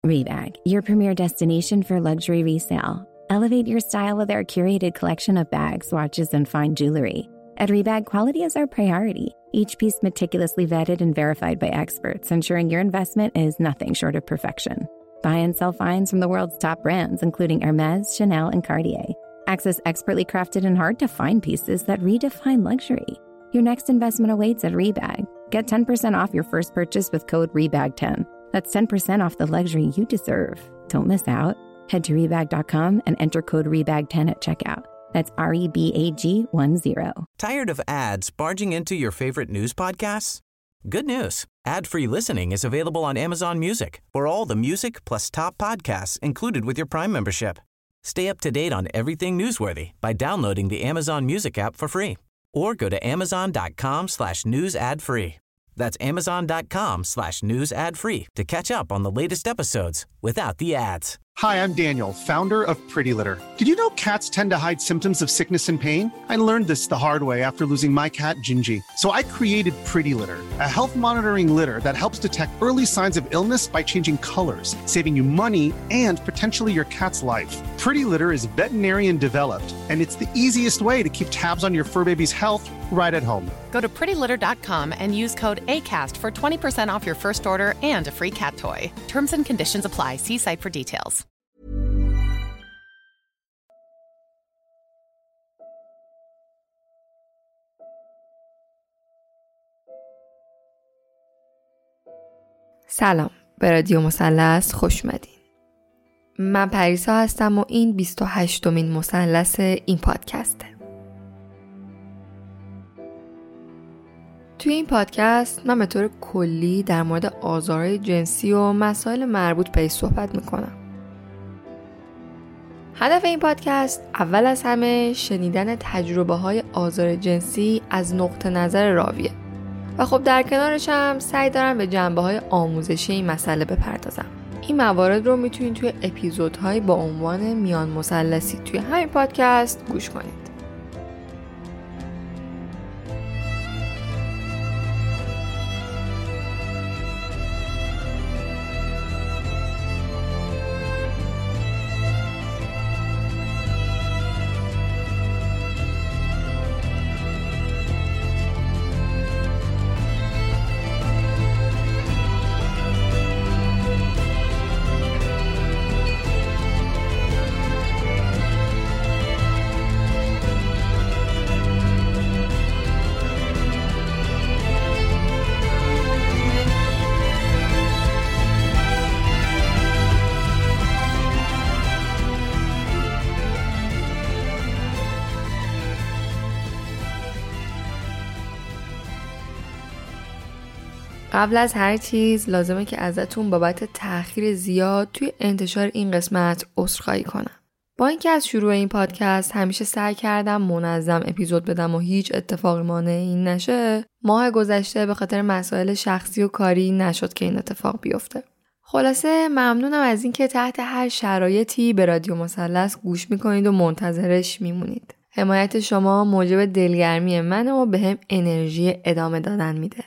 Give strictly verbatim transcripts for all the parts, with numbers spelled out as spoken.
Rebag, your premier destination for luxury resale. Elevate your style with our curated collection of bags, watches, and fine jewelry. At Rebag, quality is our priority. Each piece meticulously vetted and verified by experts, ensuring your investment is nothing short of perfection. Buy and sell finds from the world's top brands, including Hermès, Chanel, and Cartier. Access expertly crafted and hard-to-find pieces that redefine luxury. Your next investment awaits at Rebag. Get ten percent off your first purchase with code rebag ten. That's ten percent off the luxury you deserve. Don't miss out. Head to rebag dot com and enter code rebag ten at checkout. That's R E B A G one zero. Tired of ads barging into your favorite news podcasts? Good news. Ad-free listening is available on Amazon Music for all the music plus top podcasts included with your Prime membership. Stay up to date on everything newsworthy by downloading the Amazon Music app for free or go to amazon.com slash news ad free. That's amazon.com slash news ad free to catch up on the latest episodes without the ads. Hi, I'm Daniel, founder of Pretty Litter. Did you know cats tend to hide symptoms of sickness and pain? I learned this the hard way after losing my cat, Gingy. So I created Pretty Litter, a health monitoring litter that helps detect early signs of illness by changing colors, saving you money and potentially your cat's life. Pretty Litter is veterinarian developed, and it's the easiest way to keep tabs on your fur baby's health right at home. Go to pretty litter dot com and use code ACAST for twenty percent off your first order and a free cat toy. Terms and conditions apply. See site for details. سلام، به رادیو مثلث خوش اومدین. من پریسا هستم و این بیست و هشتمین مثلث این پادکسته. توی این پادکست من به طور کلی در مورد آزارهای جنسی و مسائل مربوط بهش صحبت میکنم. هدف این پادکست اول از همه شنیدن تجربه های آزار جنسی از نقطه نظر راویه و خب در کنارش هم سعی دارم به جنبه های آموزشی این مسئله بپردازم. این موارد رو میتونید توی اپیزودهای با عنوان میان مثلثی توی همین پادکست گوش کنید. قبل از هر چیز لازمه که ازتون بابت تأخیر زیاد توی انتشار این قسمت عذرخواهی کنم. با اینکه از شروع این پادکست همیشه سعی کردم منظم اپیزود بدم و هیچ اتفاقی مانع این نشه، ماه گذشته به خاطر مسائل شخصی و کاری نشد که این اتفاق بیفته. خلاصه ممنونم از اینکه تحت هر شرایطی به رادیو مثلث گوش میکنید و منتظرش میمونید. حمایت شما موجب دلگرمی منه و بهم انرژی ادامه دادن میده.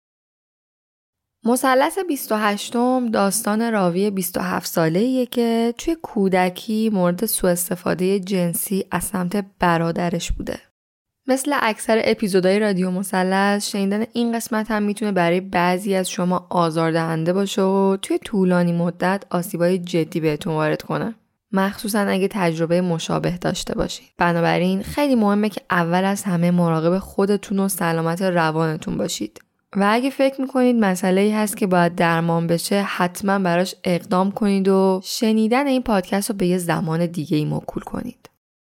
مثلث بیست و هشتم داستان راوی بیست و هفت ساله‌ایه که توی کودکی مورد سوء استفاده جنسی از سمت برادرش بوده. مثل اکثر اپیزودهای رادیو مثلث، شنیدن این قسمت هم میتونه برای بعضی از شما آزاردهنده باشه و توی طولانی مدت آسیبای جدی بهتون وارد کنه. مخصوصا اگه تجربه مشابه داشته باشید. بنابراین خیلی مهمه که اول از همه مراقب خودتون و سلامت روانتون باشید. و اگه فکر میکنید مسئله‌ای هست که باید درمان بشه، حتما براش اقدام کنید و شنیدن این پادکست رو به یه زمان دیگه ای موکول کنید.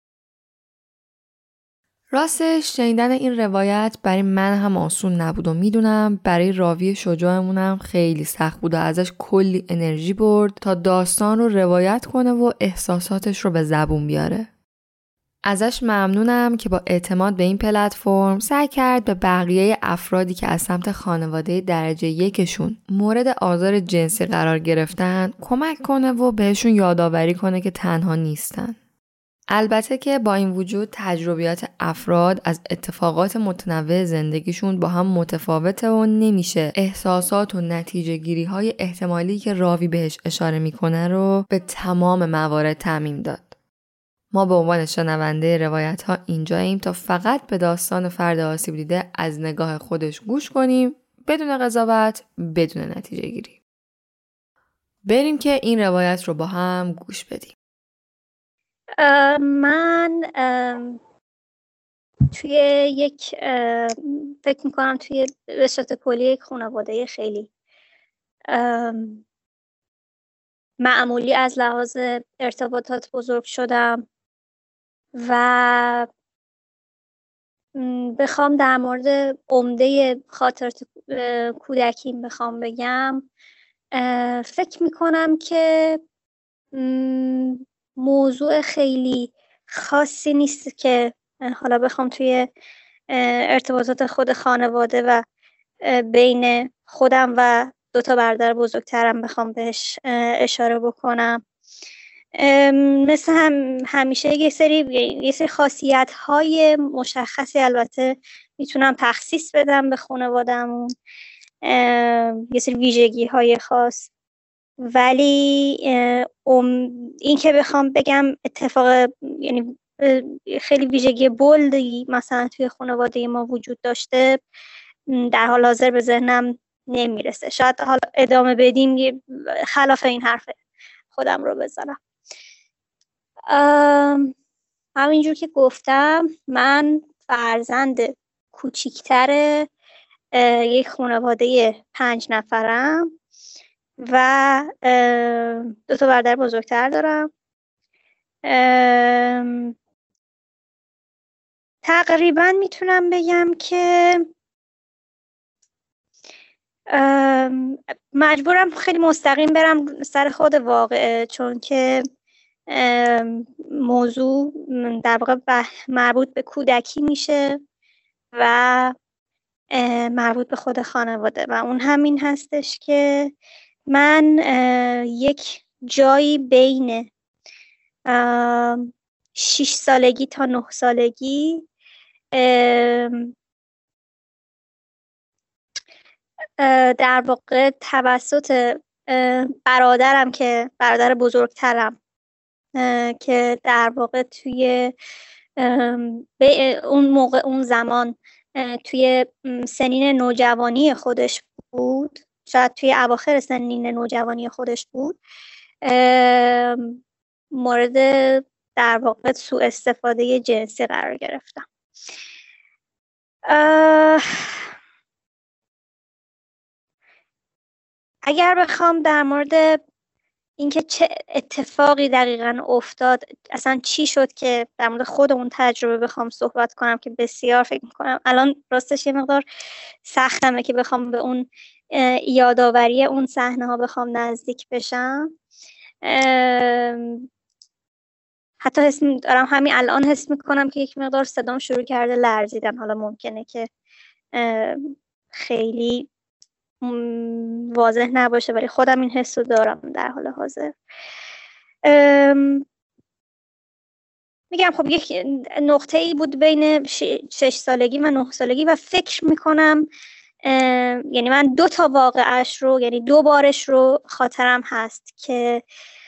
راستش شنیدن این روایت برای من هم آسون نبود و میدونم برای راوی شجاعمونم خیلی سخت بود و ازش کلی انرژی برد تا داستان رو روایت کنه و احساساتش رو به زبون بیاره. ازش ممنونم که با اعتماد به این پلتفرم سعی کرد به بقیه افرادی که از سمت خانواده درجه یکشون مورد آزار جنسی قرار گرفتن کمک کنه و بهشون یادآوری کنه که تنها نیستن. البته که با این وجود تجربیات افراد از اتفاقات متنوع زندگیشون با هم متفاوته و نمیشه احساسات و نتیجه گیری های احتمالی که راوی بهش اشاره میکنه رو به تمام موارد تعمیم داد. ما به عنوان شنونده روایت ها اینجاییم تا فقط به داستان فرد آسیب دیده از نگاه خودش گوش کنیم، بدون قضاوت، بدون نتیجه گیری. بریم که این روایت رو با هم گوش بدیم. من توی یک فکر میکنم توی به صورت کلی یک خانواده خیلی معمولی از لحاظ ارتباطات بزرگ شدم و بخوام در مورد عمده خاطرات کودکیم بخوام بگم، فکر میکنم که موضوع خیلی خاصی نیست که حالا بخوام توی ارتباطات خود خانواده و بین خودم و دو تا برادر بزرگترم بخوام بهش اشاره بکنم. مثل هم همیشه یه سری یه سری خاصیت‌های مشخصی البته میتونم تخصیص بدم به خانواده‌مون، یه سری ویژگی‌های خاص، ولی این که بخوام بگم اتفاق یعنی خیلی ویژگی بولدی مثلا توی خانواده ما وجود داشته در حال حاضر به ذهنم نمیرسه. شاید حالا ادامه بدیم خلاف این حرف خودم رو بزنم. همینجور که گفتم من فرزند کوچیکتر یک خانواده پنج نفرم و دو تا برادر بزرگتر دارم. تقریبا میتونم بگم که مجبورم خیلی مستقیم برم سر خود واقعه، چون که موضوع در واقع مربوط به کودکی میشه و مربوط به خود خانواده و اون همین هستش که من یک جایی بین شش سالگی تا نه سالگی در واقع توسط برادرم که برادر بزرگترم که در واقع توی اون موقع اون زمان توی سنین نوجوانی خودش بود، شاید توی اواخر سنین نوجوانی خودش بود، مورد در واقع سوء استفاده جنسی قرار گرفتم. اگر بخوام در مورد اینکه چه اتفاقی دقیقاً افتاد، اصلا چی شد که در مورد خود اون تجربه بخوام صحبت کنم که بسیار فکر میکنم الان راستش یه مقدار سختمه که بخوام به اون یادآوری اون صحنه ها بخوام نزدیک بشم. حتی حس دارم همین الان حس میکنم که یک مقدار صدام شروع کرده لرزیدن. حالا ممکنه که خیلی واضح نباشه ولی خودم این حس رو دارم در حال حاضر. میگم خب یک نقطه ای بود بین شش سالگی و نه سالگی و فکر میکنم یعنی من دو تا واقعش رو یعنی دو بارش رو خاطرم هست که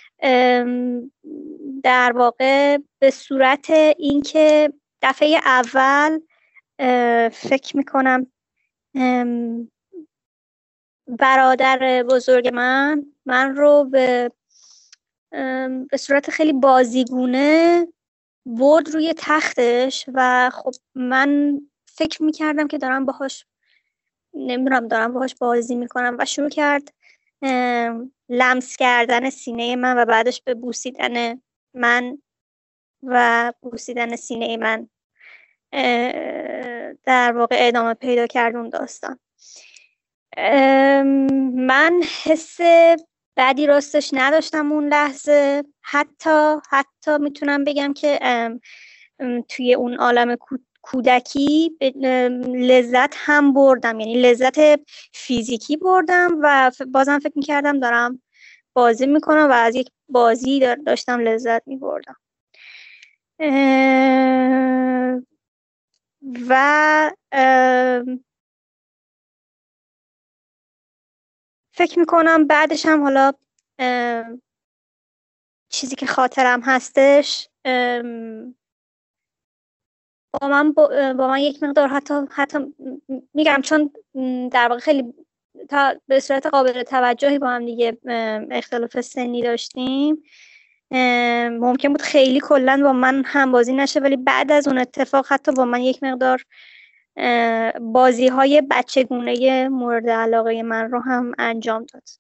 در واقع به صورت اینکه دفعه اول فکر میکنم برادر بزرگ من من رو به به صورت خیلی بازیگونه برد روی تختش و خب من فکر میکردم که دارم باهاش نمیدونم دارم باهاش بازی میکنم و شروع کرد لمس کردن سینه من و بعدش به بوسیدن من و بوسیدن سینه من در واقع ادامه پیدا کرد اون داستان. من حس بدی راستش نداشتم اون لحظه، حتی حتی میتونم بگم که توی اون عالم کودکی لذت هم بردم، یعنی لذت فیزیکی بردم و بازم فکر میکردم دارم بازی میکنم و از یک بازی داشتم لذت میبردم. و فکر میکنم بعدش هم حالا چیزی که خاطرم هستش با من با, با من یک مقدار حتی حتی میگم چون در واقع خیلی تا به صورت قابل توجهی با هم دیگه اختلاف سنی داشتیم، ممکن بود خیلی کلا با من هم بازی نشه، ولی بعد از اون اتفاق حتی با من یک مقدار بازی های بچگونه مورد علاقه من رو هم انجام داد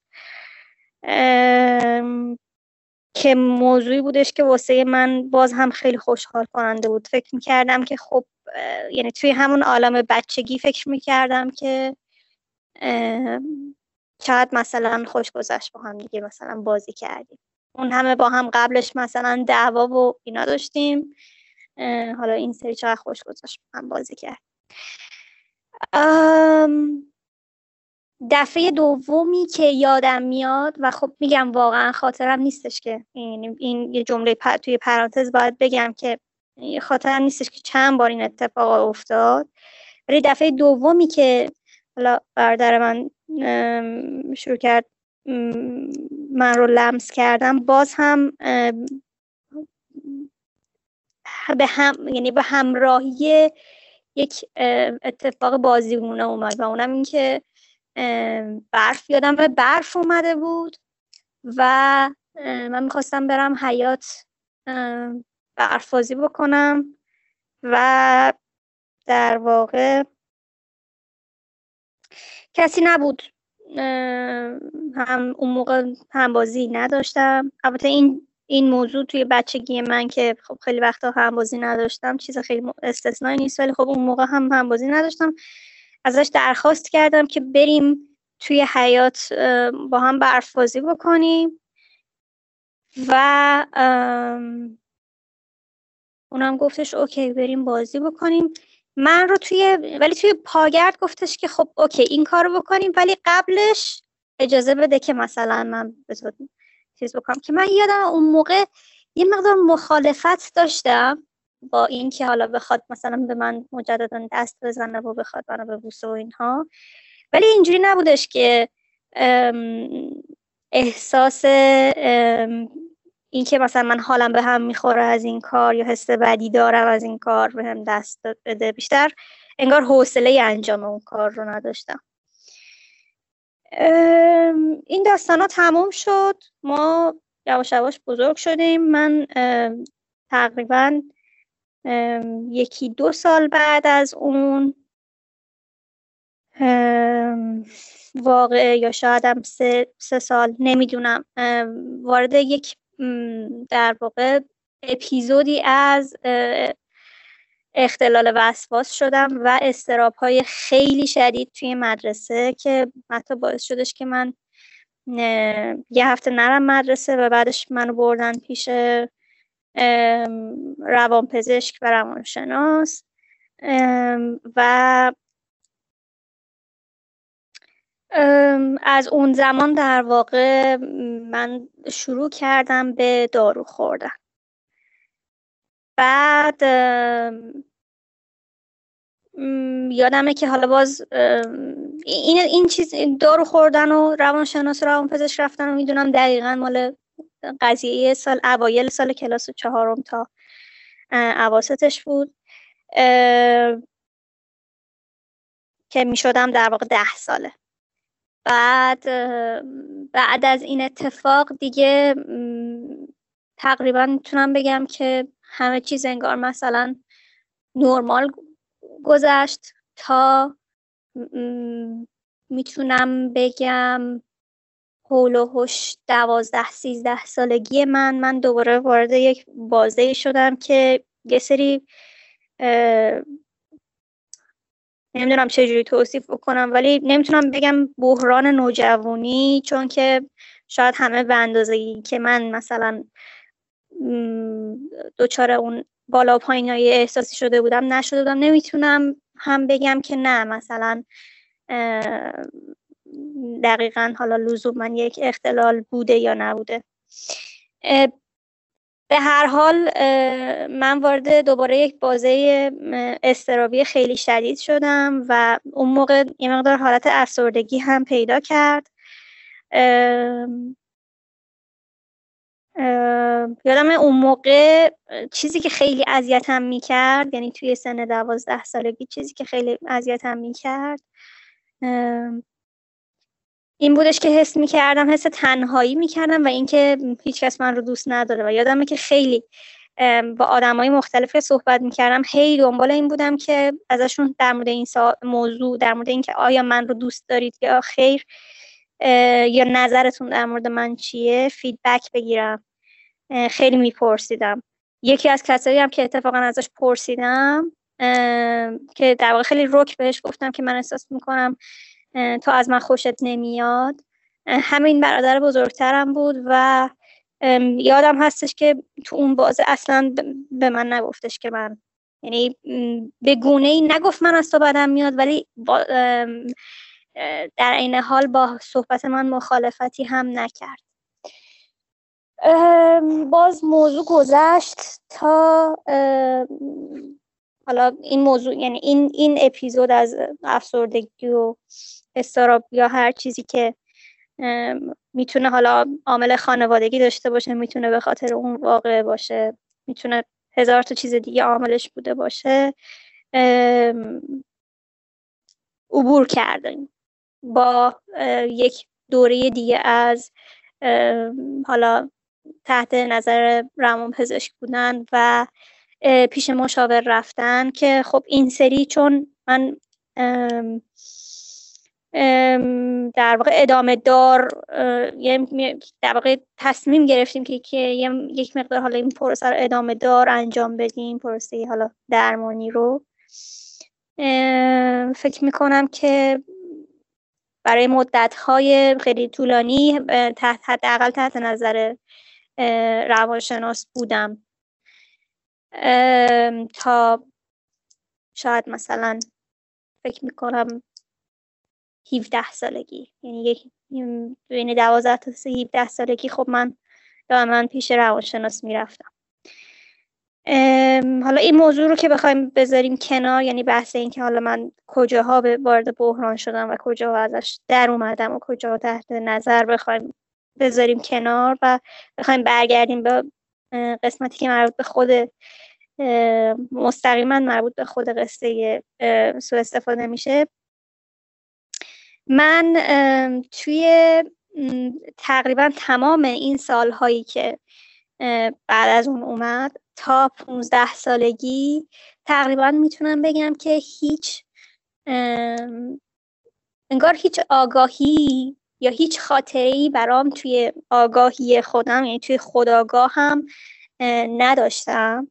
که موضوعی بودش که واسه من باز هم خیلی خوشحال کننده بود. فکر میکردم که خب یعنی توی همون عالم بچگی فکر میکردم که شاید مثلا خوش گذشت با هم دیگه مثلا بازی کردیم، اون همه با هم قبلش مثلا دعوا و اینا داشتیم، حالا این سری چقدر خوش گذشت با هم بازی کرد. دفعه دومی که یادم میاد و خب میگم واقعا خاطرم نیستش که این, این یه جمله پر توی پرانتز باید بگم که خاطرم نیستش که چند بار این اتفاق افتاد، ولی دفعه دومی که حالا برادر من شروع کرد من رو لمس کردم، باز هم به هم یعنی به همراهی یک اتفاق بازیگونه اومد و اونم این که برف یادم به برف اومده بود و من میخواستم برم حیاط برف بازی بکنم و در واقع کسی نبود، هم اون موقع هم بازی نداشتم. البته این این موضوع توی بچگی من که خب خیلی وقتا هم بازی نداشتم چیز خیلی استثنایی نیست، ولی خب اون موقع هم هم بازی نداشتم. ازش درخواست کردم که بریم توی حیاط با هم برف بازی بکنیم و اونم گفتش اوکی بریم بازی بکنیم. من رو توی ولی توی پاگرد گفتش که خب اوکی این کارو بکنیم، ولی قبلش اجازه بده که مثلا من بذار چیز بکنم. که من یادم اون موقع یه مقدار مخالفت داشتم با این که حالا بخواد مثلا به من مجددا دست بزنه و بخواد منو ببوسه و اینها، ولی اینجوری نبودش که احساس این که مثلا من حالم به هم میخوره از این کار یا حس بدی دارم از این کار به هم دست بده، بیشتر انگار حوصله انجام اون کار رو نداشتم. این داستانا تموم شد، ما یواش یواش بزرگ شدیم. من تقریبا یکی دو سال بعد از اون واقعه یا شاید هم سه, سه سال نمیدونم وارد یک در واقع اپیزودی از اختلال وسواس شدم و اضطراب‌های خیلی شدید توی مدرسه که حتی باعث شدش که من یه هفته نرم مدرسه و بعدش منو بردن پیش روانپزشک و روانشناس و از اون زمان در واقع من شروع کردم به دارو خوردن. بعد یادمه که حالا باز این این چیز دارو خوردن و روانشناس و روانپزشک رفتن و میدونم دقیقاً مال قضیه سال اوایل سال کلاس چهارم تا اواسطش بود که میشدم در واقع ده ساله. بعد بعد از این اتفاق دیگه تقریبا میتونم بگم که همه چیز انگار مثلا نرمال گذشت تا میتونم بگم حول و حوش دوازده سیزده سالگی من من دوباره وارد یک بازه شدم که یه سری نمیدونم چجوری توصیف بکنم، ولی نمیتونم بگم بحران نوجوانی، چون که شاید همه به اندازه‌ای که من مثلا دوچار اون بالا پایینای احساسی شده بودم نشده بودم. نمیتونم هم بگم که نه مثلا دقیقاً حالا لزوما یک اختلال بوده یا نبوده. به هر حال من وارد دوباره یک بازه اضطرابی خیلی شدید شدم و اون موقع یه مقدار حالت افسردگی هم پیدا کرد. ام ام یادم اون موقع چیزی که خیلی اذیتم میکرد، یعنی توی سن دوازده سالگی چیزی که خیلی اذیتم میکرد این بودش که حس میکردم حس تنهایی میکردم و اینکه هیچ کس من رو دوست نداره. و یادمه که خیلی با آدمای مختلف که صحبت میکردم هی دنبال این بودم که ازشون در مورد این موضوع، در مورد اینکه آیا من رو دوست دارید یا خیر، یا نظرتون در مورد من چیه، فیدبک بگیرم. خیلی میپرسیدم. یکی از کسایی هم که اتفاقا ازش پرسیدم که در واقع خیلی رک بهش گفتم که من احساس میکنم تو از من خوشت نمیاد، همین برادر بزرگترم بود و یادم هستش که تو اون بازه اصلا به من نگفتش که من، یعنی به گونه‌ای نگفت من از تو بدم میاد، ولی در عین حال با صحبت من مخالفتی هم نکرد. باز موضوع گذشت تا حالا این موضوع، یعنی این این اپیزود از افسردگی و اضطراب یا هر چیزی که میتونه حالا عامل خانوادگی داشته باشه، میتونه به خاطر اون واقعه باشه، میتونه هزار تا چیز دیگه عاملش بوده باشه، عبور کردیم با یک دوره دیگه از حالا تحت نظر روانپزشک بودن و پیش مشاور رفتن، که خب این سری چون من ام ام در واقع ادامه دار در واقع تصمیم گرفتیم که, که یک مقدار حالا این پروسه رو ادامه دار انجام بدیم، پروسه حالا درمانی رو. فکر میکنم که برای مدت‌های خیلی طولانی تحت حداقل تحت نظر روانشناس بودم تا شاید مثلا فکر میکنم هفده سالگی، یعنی یک بین دوازده تا هفده سالگی خب من دائما پیش روانشناس میرفتم. حالا این موضوع رو که بخوایم بذاریم کنار، یعنی بحث این که حالا من کجاها وارد بحران شدم و کجاها ازش در اومدم و کجاها تحت نظر بخوایم بذاریم کنار و بخوایم برگردیم به قسمتی که مربوط به خود مستقیما مربوط به خود قصه سوء استفاده میشه، من توی تقریبا تمام این سالهایی که بعد از اون اومد تا پونزده سالگی تقریبا میتونم بگم که هیچ انگار هیچ آگاهی یا هیچ خاطره‌ای برام توی آگاهی خودم، یعنی توی خودآگاه هم نداشتم،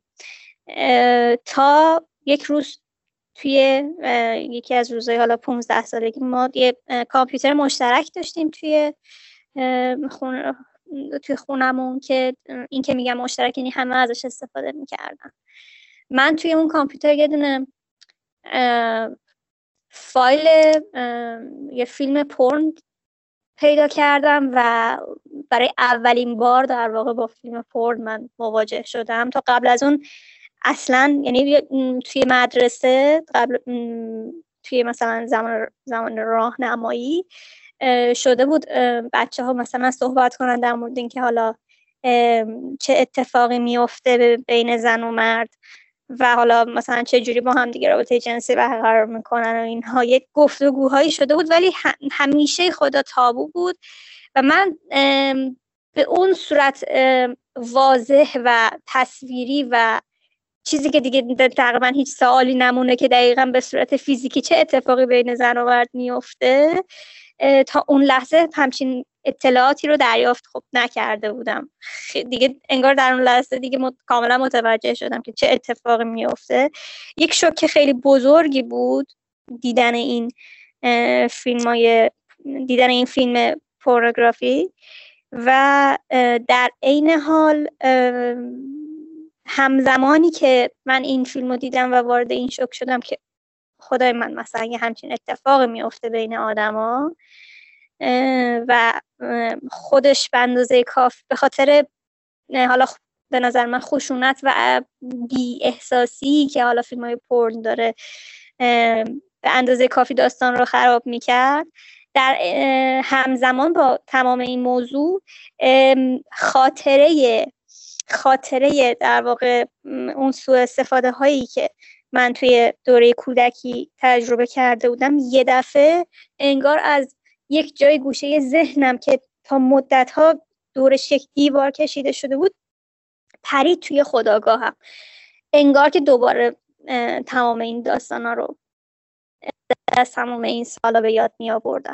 تا یک روز توی یکی از روزهای حالا پونزده سالگی ما یه کامپیوتر مشترک داشتیم توی خونه توی خونمون، که این که میگم مشترک یعنی همه ازش استفاده میکردن. من توی اون کامپیوتر یه دونه فایل یه فیلم پورن پیدا کردم و برای اولین بار در واقع با فیلم پورن من مواجه شدم. تا قبل از اون اصلا، یعنی توی مدرسه قبل توی مثلا زمان زمان راهنمایی شده بود بچه ها مثلا صحبت کنن در مورد این که حالا چه اتفاقی میفته بین زن و مرد و حالا مثلا چه جوری با هم دیگه رابطه جنسی برقرار میکنن و اینها. یک گفتگوهایی شده بود ولی همیشه خدا تابو بود و من به اون صورت واضح و تصویری و چیزی که دیگه تقریبا هیچ سوالی نمونه که دقیقاً به صورت فیزیکی چه اتفاقی بین زن و مرد میفته، تا اون لحظه همچین اطلاعاتی رو دریافت خب نکرده بودم دیگه. انگار در اون لحظه دیگه مت... کاملا متوجه شدم که چه اتفاقی میفته. یک شوک خیلی بزرگی بود دیدن این فیلمای دیدن این فیلم پورنوگرافی و در عین حال همزمانی که من این فیلمو دیدم و وارد این شوک شدم که خدای من مثلا یه همچین اتفاقی میفته بین آدما و خودش به اندازه کافی به خاطر حالا به نظر من خشونت و بی احساسی که حالا فیلم های پورن داره به اندازه کافی داستان رو خراب میکرد، در همزمان با تمام این موضوع خاطره خاطره در واقع اون سوء استفاده هایی که من توی دوره کودکی تجربه کرده بودم یه دفعه انگار از یک جای گوشه ذهنم که تا مدت‌ها دورش یک دیوار کشیده شده بود پرید توی خودآگاهم. انگار که دوباره تمام این داستانا رو از تمام این سالا به یاد می آوردم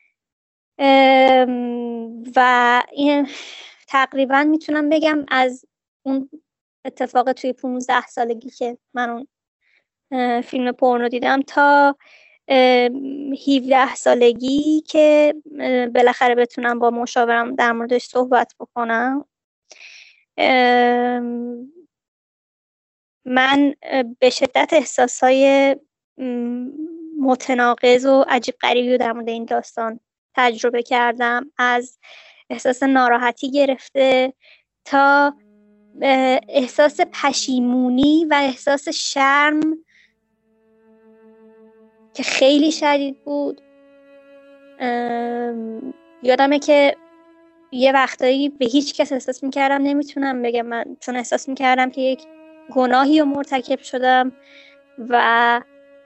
و این تقریبا میتونم بگم از اون اتفاق توی پونزده سالگی که من اون فیلم پورنو دیدم تا هفده سالگی که بالاخره بتونم با مشاورم در موردش صحبت بکنم، من به شدت احساسای متناقض و عجیب غریبی رو در مورد این داستان تجربه کردم. از احساس ناراحتی گرفته تا احساس پشیمونی و احساس شرم که خیلی شدید بود. یادمه که یه وقتایی به هیچ کس احساس میکردم نمیتونم بگم، من چون احساس میکردم که یک گناهی رو مرتکب شدم و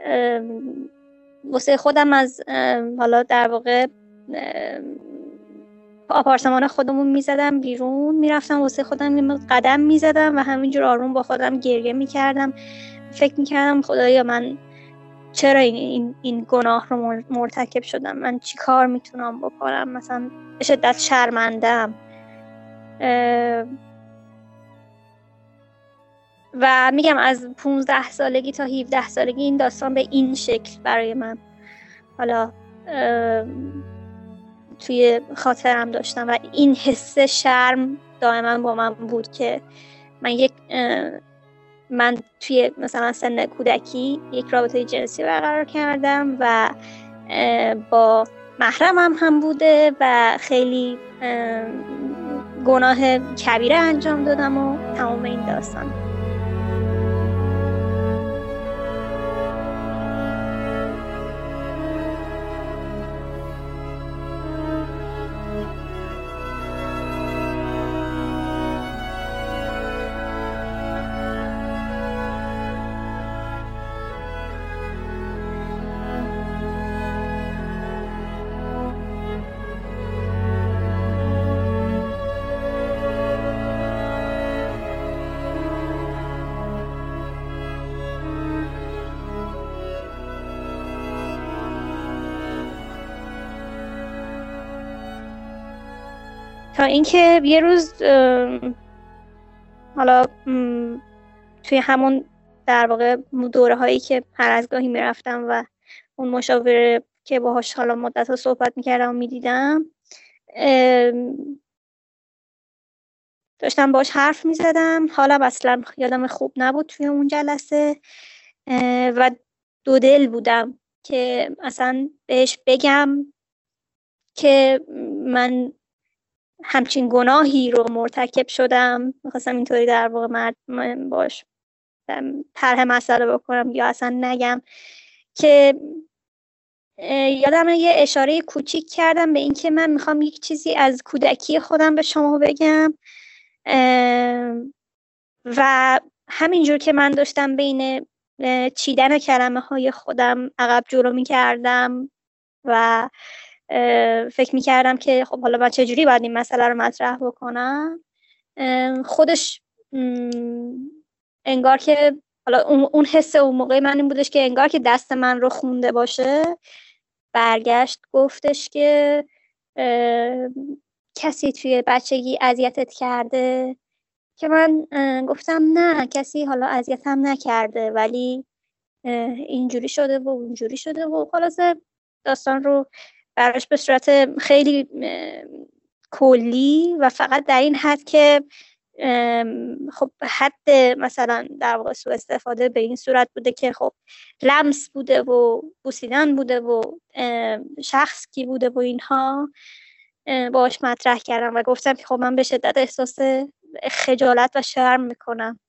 واسه خودم از حالا در واقع آپارتمان خودمون میزدم بیرون، میرفتم واسه خودم قدم میزدم و همینجور آروم با خودم گریه میکردم. فکر میکردم خدایا من چرا این, این, این گناه رو مرتکب شدم، من چی کار میتونم بکنم، مثلا به شدت شرمندم. و میگم از پونزده سالگی تا هفده سالگی این داستان به این شکل برای من حالا توی خاطرم داشتم و این حس شرم دائما با من بود که من یک من توی مثلا سن کودکی یک رابطه جنسی برقرار کردم و با محرمم هم بوده و خیلی گناه کبیره انجام دادم و تمام این داستان. تا اینکه یه روز حالا توی همون در واقع دوره هایی که هر از گاهی میرفتم و اون مشاوره که باهاش حالا مدت ها صحبت میکردم و میدیدم، داشتم باهاش حرف میزدم. حالا اصلا یادم خوب نبود توی اون جلسه و دو دل بودم که اصلا بهش بگم که من همچین گناهی رو مرتکب شدم. میخواستم اینطوری در واقع مرد باش طرح مسئله بکنم یا اصلا نگم، که یادم یه اشاره کوچیک کردم به این که من میخوام یک چیزی از کودکی خودم به شما بگم و همینجور که من داشتم بین چیدن کلمه های خودم عقب جلو میکردم و فکر میکردم که خب حالا من چجوری باید این مسئله رو مطرح بکنم، خودش انگار که حالا اون حس اون موقع من این بودش که انگار که دست من رو خونده باشه، برگشت گفتش که کسی توی بچگی اذیتت کرده؟ که من گفتم نه، کسی حالا اذیتم نکرده ولی اینجوری شده و اونجوری شده و خلاصه داستان رو براش به صورت خیلی کلی و فقط در این حد که خب حد مثلا در واقع سوء استفاده به این صورت بوده که خب لمس بوده و بوسیدن بوده و شخص کی بوده و اینها باش مطرح کردم و گفتم که خب من به شدت احساس خجالت و شرم میکنم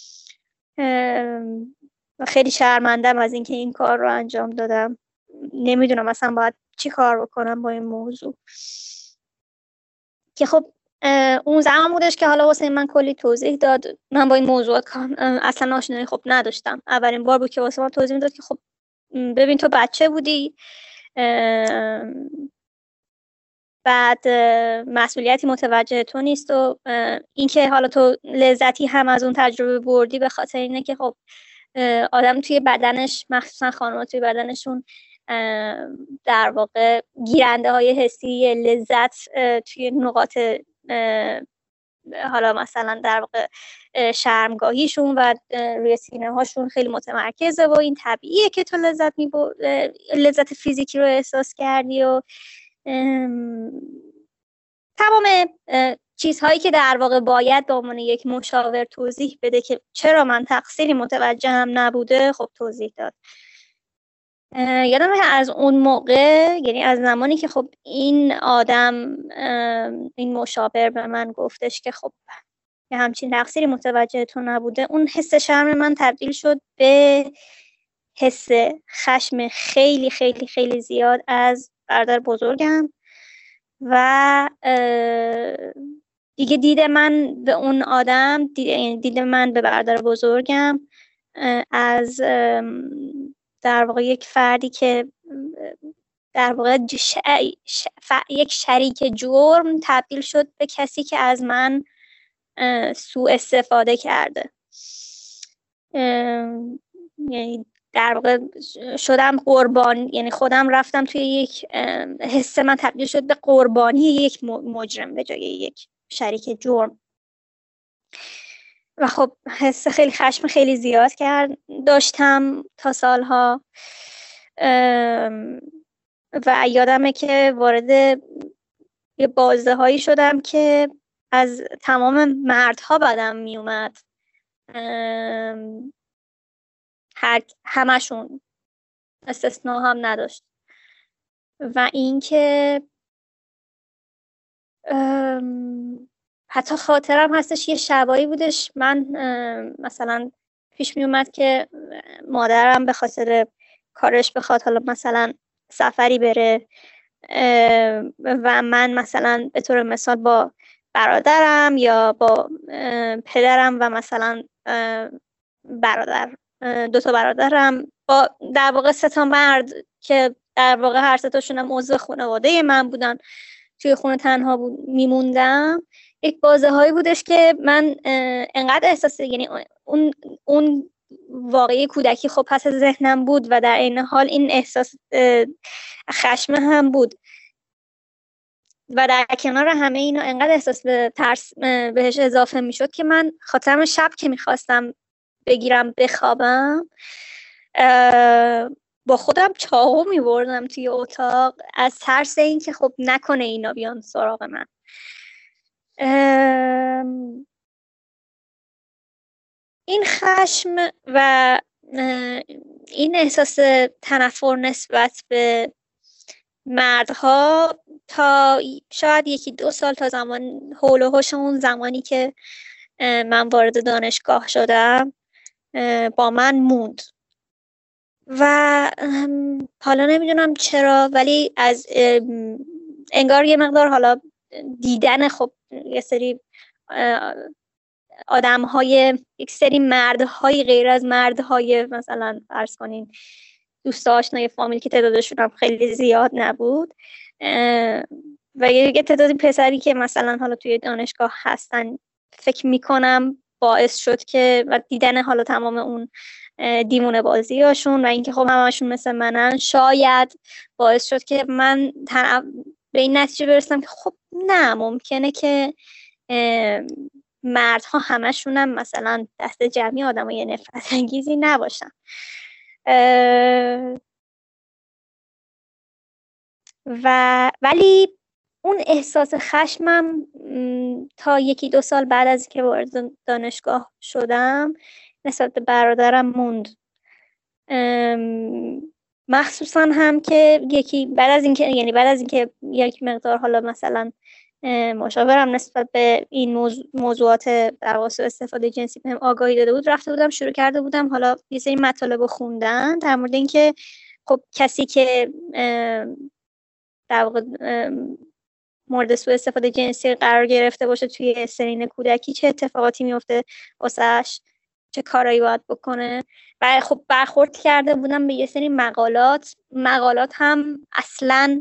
و خیلی شرمندم از اینکه این کار رو انجام دادم. نمیدونم مثلا باید چی کار بکنم با این موضوع که خب اون زمان بودش که حالا واسه من کلی توضیح داد. من با این موضوعات اصلا آشنایی خب نداشتم. اولین بار بود که واسه من توضیح داد که خب ببین تو بچه بودی، بعد مسئولیتی متوجه تو نیست و اینکه حالا تو لذتی هم از اون تجربه بردی به خاطر اینه که خب آدم توی بدنش، مخصوصا خانم‌ها توی بدنشون در واقع گیرنده های حسی لذت توی نقاط حالا مثلا در واقع شرمگاهیشون و روی سینه هاشون خیلی متمرکزه و این طبیعیه که تو لذت میبر لذت فیزیکی رو احساس کردی و تمام چیزهایی که در واقع باید به عنوان یک مشاور توضیح بده که چرا من تقصیری متوجه هم نبوده خب توضیح داد. یادمه از اون موقع، یعنی از زمانی که خب این آدم این مشاور به من گفتش که خب یه همچین تقصیری متوجه تو نبوده، اون حس شرم من تبدیل شد به حس خشم خیلی خیلی خیلی زیاد از برادر بزرگم و دیگه دید من به اون آدم، دید, دید من به برادر بزرگم از در واقع یک فردی که در واقع ش... ش... ف... یک شریک جرم تبدیل شد به کسی که از من سوء استفاده کرده. یعنی در واقع شدم قربان، یعنی خودم رفتم توی یک حس من تبدیل شد به قربانی یک مجرم به جای یک شریک جرم و خب حس خیلی خشم خیلی زیاد کرد داشتم تا سالها و یادمه که وارد یه بازه هایی شدم که از تمام مردها بدم می اومد، هر همشون استثناء هم نداشت. و اینکه حتی خاطرم هستش یه شبایی بودش من مثلا پیش می اومد که مادرم به خاطر کارش بخواد حالا مثلا سفری بره و من مثلا به طور مثال با برادرم یا با پدرم و مثلا برادر دو تا برادرم با در واقع سه تا مرد که در واقع هر سه تاشون هم عضو خانواده من بودن توی خونه تنها بود میموندم. یک بازه هایی بودش که من انقدر احساس، یعنی اون اون واقعی کودکی خب پس ذهنم بود و در این حال این احساس خشم هم بود و در کنار همه اینا انقدر احساس به ترس بهش اضافه میشد که من خاطرم شب که میخواستم بگیرم بخوابم با خودم چاقو میبردم توی اتاق از ترس این که خب نکنه اینا بیان سراغ من. این خشم و این احساس تنفر نسبت به مردها تا شاید یکی دو سال تا زمان حول و حوش اون زمانی که من وارد دانشگاه شدم با من موند و حالا نمیدونم چرا ولی از انگار یه مقدار حالا دیدن خب یه سری آدم‌های، یک سری مردهای غیر از مردهای مثلا فرض کنین دوست آشنای فامیل که تعدادشون هم خیلی زیاد نبود و یه تعدادی پسری که مثلا حالا توی دانشگاه هستن فکر میکنم باعث شد که و دیدن حالا تمام اون دیوونه بازی هاشون و اینکه خب همشون مثل منن شاید باعث شد که من به این نتیجه برسم که خب نه ممکنه که مردها همشونم مثلا دست جمعی آدمای نفرت انگیزی نباشن و ولی اون احساس خشمم تا یکی دو سال بعد از که وارد دانشگاه شدم نسبت به برادرم موند، مخصوصا هم که یکی بعد از اینکه یعنی بعد از اینکه یک مقدار حالا مثلا مشاورم نسبت به این موضوع موضوعات در واقع استفاده جنسی بهم آگاهی داده بود، رفته بودم شروع کرده بودم حالا یه سری مطالب رو خوندن در مورد اینکه خب کسی که در واقع مورد سوء استفاده جنسی قرار گرفته باشه توی سنین کودکی چه اتفاقاتی میفته واسش، چه کارایی باید بکنه. و خب برخورد کرده بودم به یه سری مقالات مقالات هم اصلاً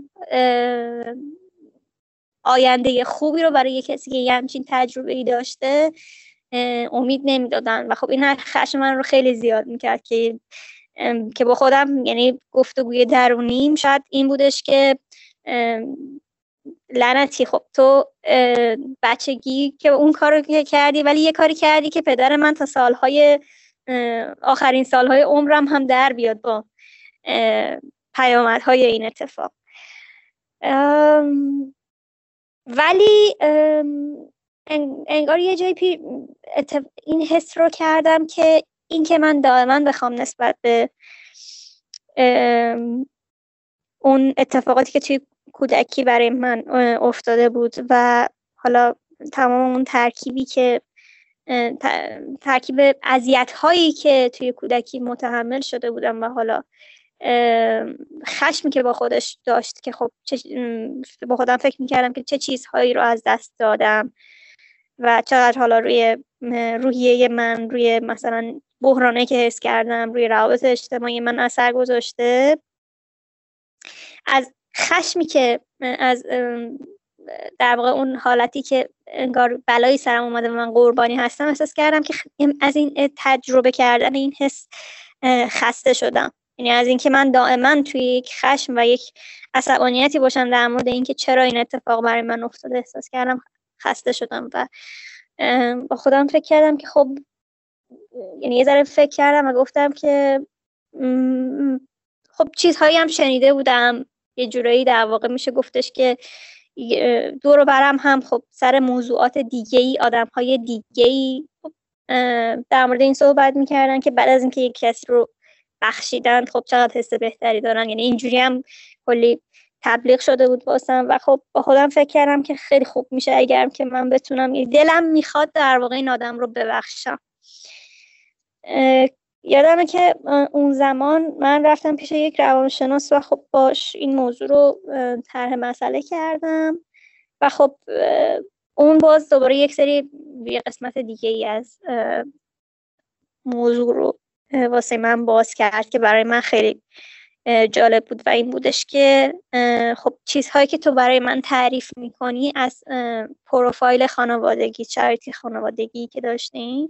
آینده خوبی رو برای کسی که یه همچین تجربه‌ای داشته امید نمیدادن. و خب این خشم من رو خیلی زیاد میکرد که که با خودم یعنی گفتگوی درونیم شاید این بودش که لعنتی، خب تو بچگی که اون کارو که کردی ولی یه کاری کردی که پدر من تا سالهای آخرین سالهای عمرم هم در بیاد با پیامدهای این اتفاق. ولی انگار یه جایی پی این حس رو کردم که این که من دائما بخوام نسبت به اون اتفاقاتی که توی کودکی برای من افتاده بود و حالا تمام اون ترکیبی که ترکیب اذیت‌هایی که توی کودکی متحمل شده بودم و حالا خشمی که با خودش داشت که خب با خودم فکر میکردم که چه چیزهایی رو از دست دادم و چقدر حالا روی روحیه من، روی مثلا بحرانه که حس کردم، روی روابط اجتماعی من اثر گذاشته. از خشمی که از در واقع اون حالتی که انگار بلایی سرم اومده و من قربانی هستم احساس کردم که از این تجربه کردن این حس خسته شدم. یعنی از اینکه من دائما توی یک خشم و یک عصبانیتی باشم در مورد اینکه چرا این اتفاق برای من افتاده احساس کردم خسته شدم و با خودم فکر کردم که خب یعنی یه ذره فکر کردم و گفتم که خب چیزهایی هم شنیده بودم، یه جورایی در واقع میشه گفتش که دور و برم هم خب سر موضوعات دیگه‌ای آدم‌های دیگه‌ای در مورد این صحبت می‌کردن که بعد از اینکه یک کسی رو بخشیدن خب چقدر حس بهتری دارن. یعنی اینجوری هم کلی تبلیغ شده بود واسم و خب با خودم فکر کردم که خیلی خوب میشه اگر که من بتونم، دلم میخواد در واقع این آدم رو ببخشم. یادمه که اون زمان من رفتم پیش یک روانشناس و خب باش این موضوع رو طرح مسئله کردم و خب اون باز دوباره یک سری یه قسمت دیگه ای از موضوع رو واسه من باز کرد که برای من خیلی جالب بود و این بودش که خب چیزهایی که تو برای من تعریف میکنی از پروفایل خانوادگی، شرایط خانوادگی که داشتین،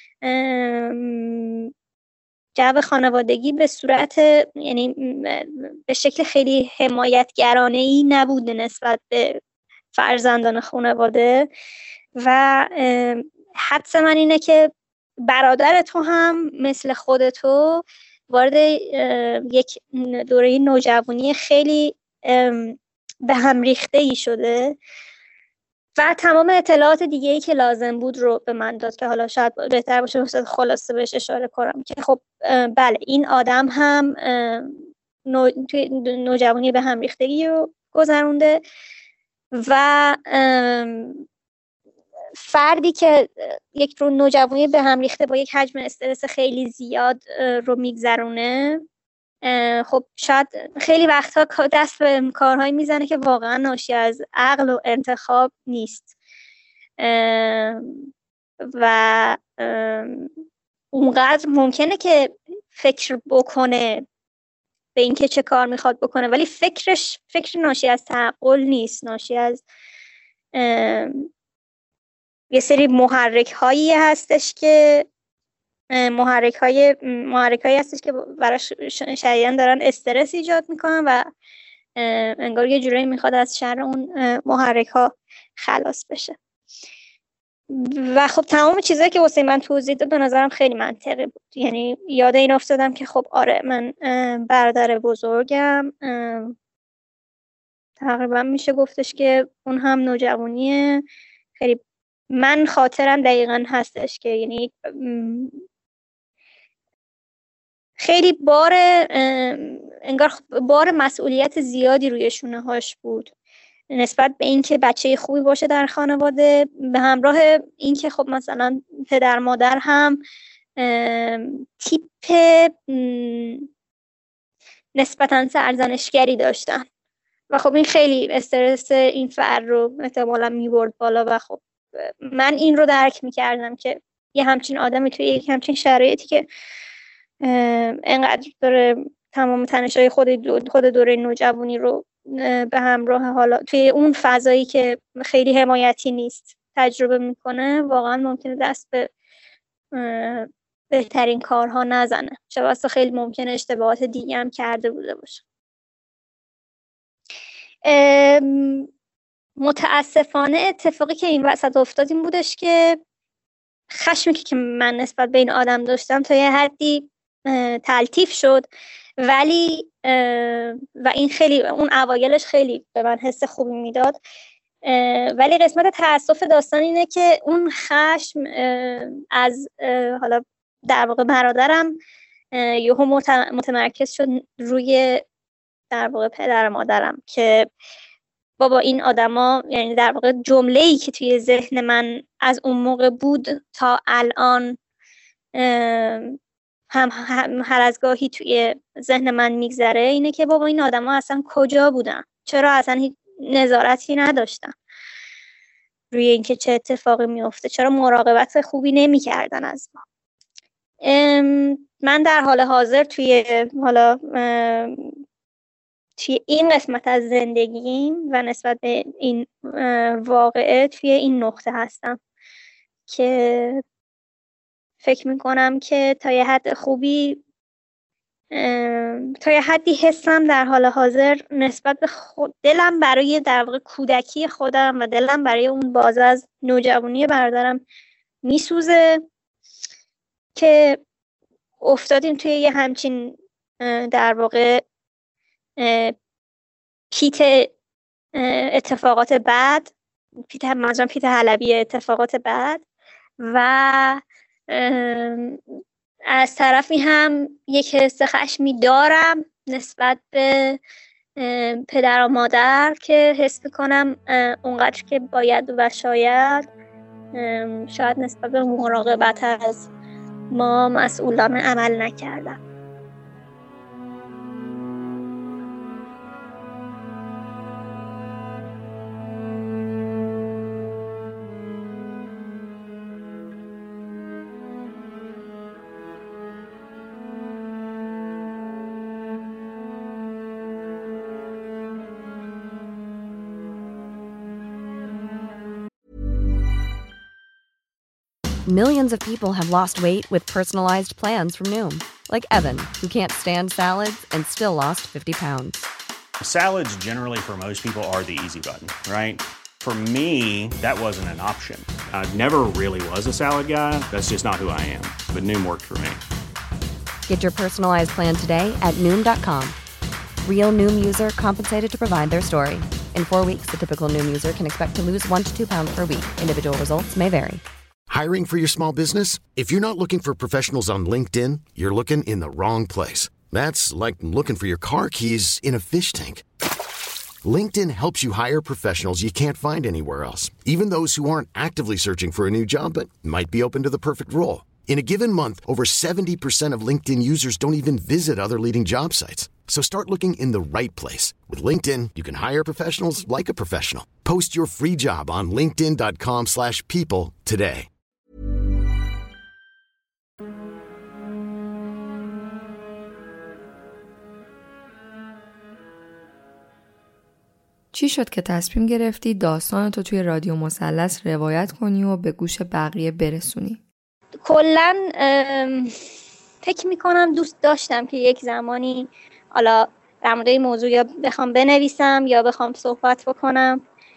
جو خانوادگی به صورت یعنی به شکل خیلی حمایتگرانه‌ای نبوده نسبت به فرزندان خانواده و حدس من اینه که برادر تو هم مثل خودتو وارد یک دوره نوجوانی خیلی به هم ریخته ای شده و تمام اطلاعات دیگه ای که لازم بود رو به من داد که حالا شاید بهتر باشه خلاصه بهش اشاره کنم که خب بله این آدم هم نو، توی نوجوانی به هم ریختگی رو گذرونده و فردی که یک رو نوجوانی به هم ریخته با یک حجم استرس خیلی زیاد رو میگذرونه خب شاید خیلی وقتها دست به کارهایی میزنه که واقعا ناشی از عقل و انتخاب نیست و اونقدر ممکنه که فکر بکنه به اینکه چه کار میخواد بکنه ولی فکرش فکر ناشی از تعقل نیست، ناشی از یه سری محرک هایی هستش که محرک های محرک هایی هستش که براش شدیداً دارن استرس ایجاد میکنن و انگار یه جورایی میخواد از شر اون محرک ها خلاص بشه. و خب تمام چیزایی که واسه من توضیح داد به نظرم خیلی منطقی بود. یعنی یاد این افتادم که خب آره من برادر بزرگم تقریبا میشه گفتش که اون هم نوجوانی خیلی، من خاطرم دقیقاً هستش که یعنی خیلی بار انگار بار مسئولیت زیادی روی شونه هاش بود نسبت به اینکه بچه خوبی باشه در خانواده، به همراه اینکه خب مثلا پدر مادر هم تیپ نسبتاً سرزنشگری داشتن و خب این خیلی استرس این فرد رو احتمالاً میبرد بالا و خب من این رو درک میکردم که یه همچین آدمی توی یک همچین شرایطی که انقدر داره تمام تنش‌های خود دو خود دوره نوجوانی رو به همراه حالا توی اون فضایی که خیلی حمایتی نیست تجربه میکنه، واقعا ممکنه دست به بهترین کارها نزنه، چه بسا خیلی ممکنه اشتباهات دیگه هم کرده بوده باشه. متاسفانه اتفاقی که این وسط افتاد این بودش که خشمی که من نسبت به این آدم داشتم تا یه حدی تلطیف شد، ولی و این خیلی اون اوایلش خیلی به من حس خوبی میداد، ولی قسمت تأسف داستان اینه که اون خشم از حالا در واقع برادرم یهو متمرکز شد روی در واقع پدر مادرم که بابا این آدما، یعنی در واقع جمله‌ای که توی ذهن من از اون موقع بود تا الان هم هر از گاهی توی ذهن من میگذره اینه که بابا این آدما اصلا کجا بودن، چرا اصلا هیچ نظارتی نداشتن روی اینکه چه اتفاقی میفته، چرا مراقبت خوبی نمی‌کردن از ما. من در حال حاضر توی حالا توی این قسمت از زندگیم و نسبت به این واقعه توی این نقطه هستم که فکر میکنم که تا یه حد خوبی تا یه حدی حسم در حال حاضر نسبت به خود دلم برای در واقع کودکی خودم و دلم برای اون باز از نوجوانی برادرم میسوزه که افتادیم توی یه همچین در واقع پیت اتفاقات بد، پیت منظورم پیت حلبی اتفاقات بد، و از طرفی هم یک حس خشمی دارم نسبت به پدر و مادر که حس میکنم اونقدر که باید و شاید شاید نسبت به مراقبت از ما مسئولانه عمل نکردم. Millions of people have lost weight with personalized plans from Noom, like Evan, who can't stand salads and still lost fifty pounds. Salads generally for most people are the easy button, right? For me, that wasn't an option. I never really was a salad guy. That's just not who I am. But Noom worked for me. Get your personalized plan today at Noom dot com. Real Noom user compensated to provide their story. In four weeks, the typical Noom user can expect to lose one to two pounds per week. Individual results may vary. Hiring for your small business? If you're not looking for professionals on LinkedIn, you're looking in the wrong place. That's like looking for your car keys in a fish tank. LinkedIn helps you hire professionals you can't find anywhere else, even those who aren't actively searching for a new job but might be open to the perfect role. In a given month, over seventy percent of LinkedIn users don't even visit other leading job sites. So start looking in the right place. With LinkedIn, you can hire professionals like a professional. Post your free job on linkedin dot com slash people today. چی شد که تصمیم گرفتی داستانتو توی رادیو مثلث روایت کنی و به گوش بقیه برسونی؟ کلاً فکر میکنم دوست داشتم که یک زمانی حالا در مورد این موضوع یا بخوام بنویسم یا بخوام صحبت بکنم،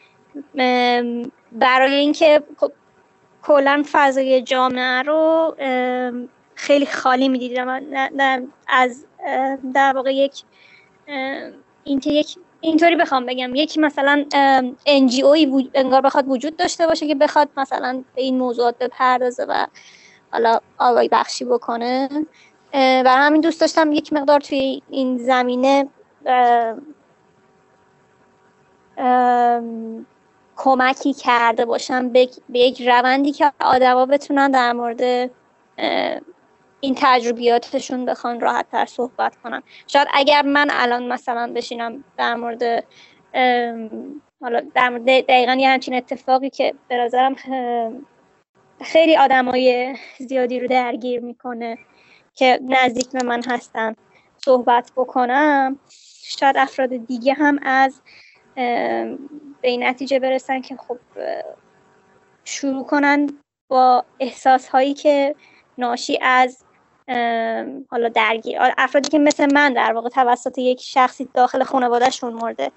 برای اینکه کلاً فضای جامعه رو خیلی خالی میدیدم از در واقع یک اینکه یک اینطوری بخوام بگم یک مثلا ان جی اوی انگار بخواد وجود داشته باشه که بخواد مثلا به این موضوعات بپردازه و حالا آگاهی بخشی بکنه. برای همین دوست داشتم یک مقدار توی این زمینه کمکی کرده باشم به یک روندی که آدما بتونن در مورد این تجربیاتشون بخوان راحت تر صحبت کنن. شاید اگر من الان مثلا بشینم در مورد حالا در مورد دقیقاً یه همچین اتفاقی که به نظرم خیلی آدمای زیادی رو درگیر میکنه که نزدیک به من هستن صحبت بکنم، شاید افراد دیگه هم از به این نتیجه برسن که خب شروع کنن با احساس هایی که ناشی از حالا درگیر افرادی که مثل من در واقع توسط یک شخصی داخل خانوادهشون مورد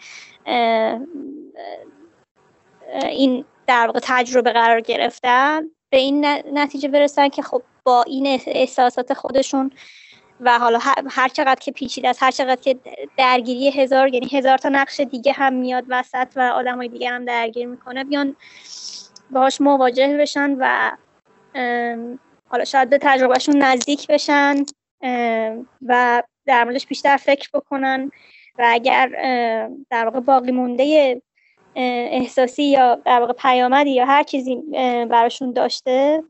این در واقع تجربه قرار گرفتن به این نتیجه برسن که خب با این احساسات خودشون و حالا هر چقدر که پیچیده است، هر چقدر که درگیری هزار یعنی هزار تا نقش دیگه هم میاد وسط و آدمای دیگه هم درگیر میکنه، بیان باهاش مواجه بشن و حالا شاید به تجربهشون نزدیک بشن و در موردش بیشتر فکر بکنن و اگر در واقع باقی مونده احساسی یا در واقع پیامدی یا هر چیزی براشون داشته،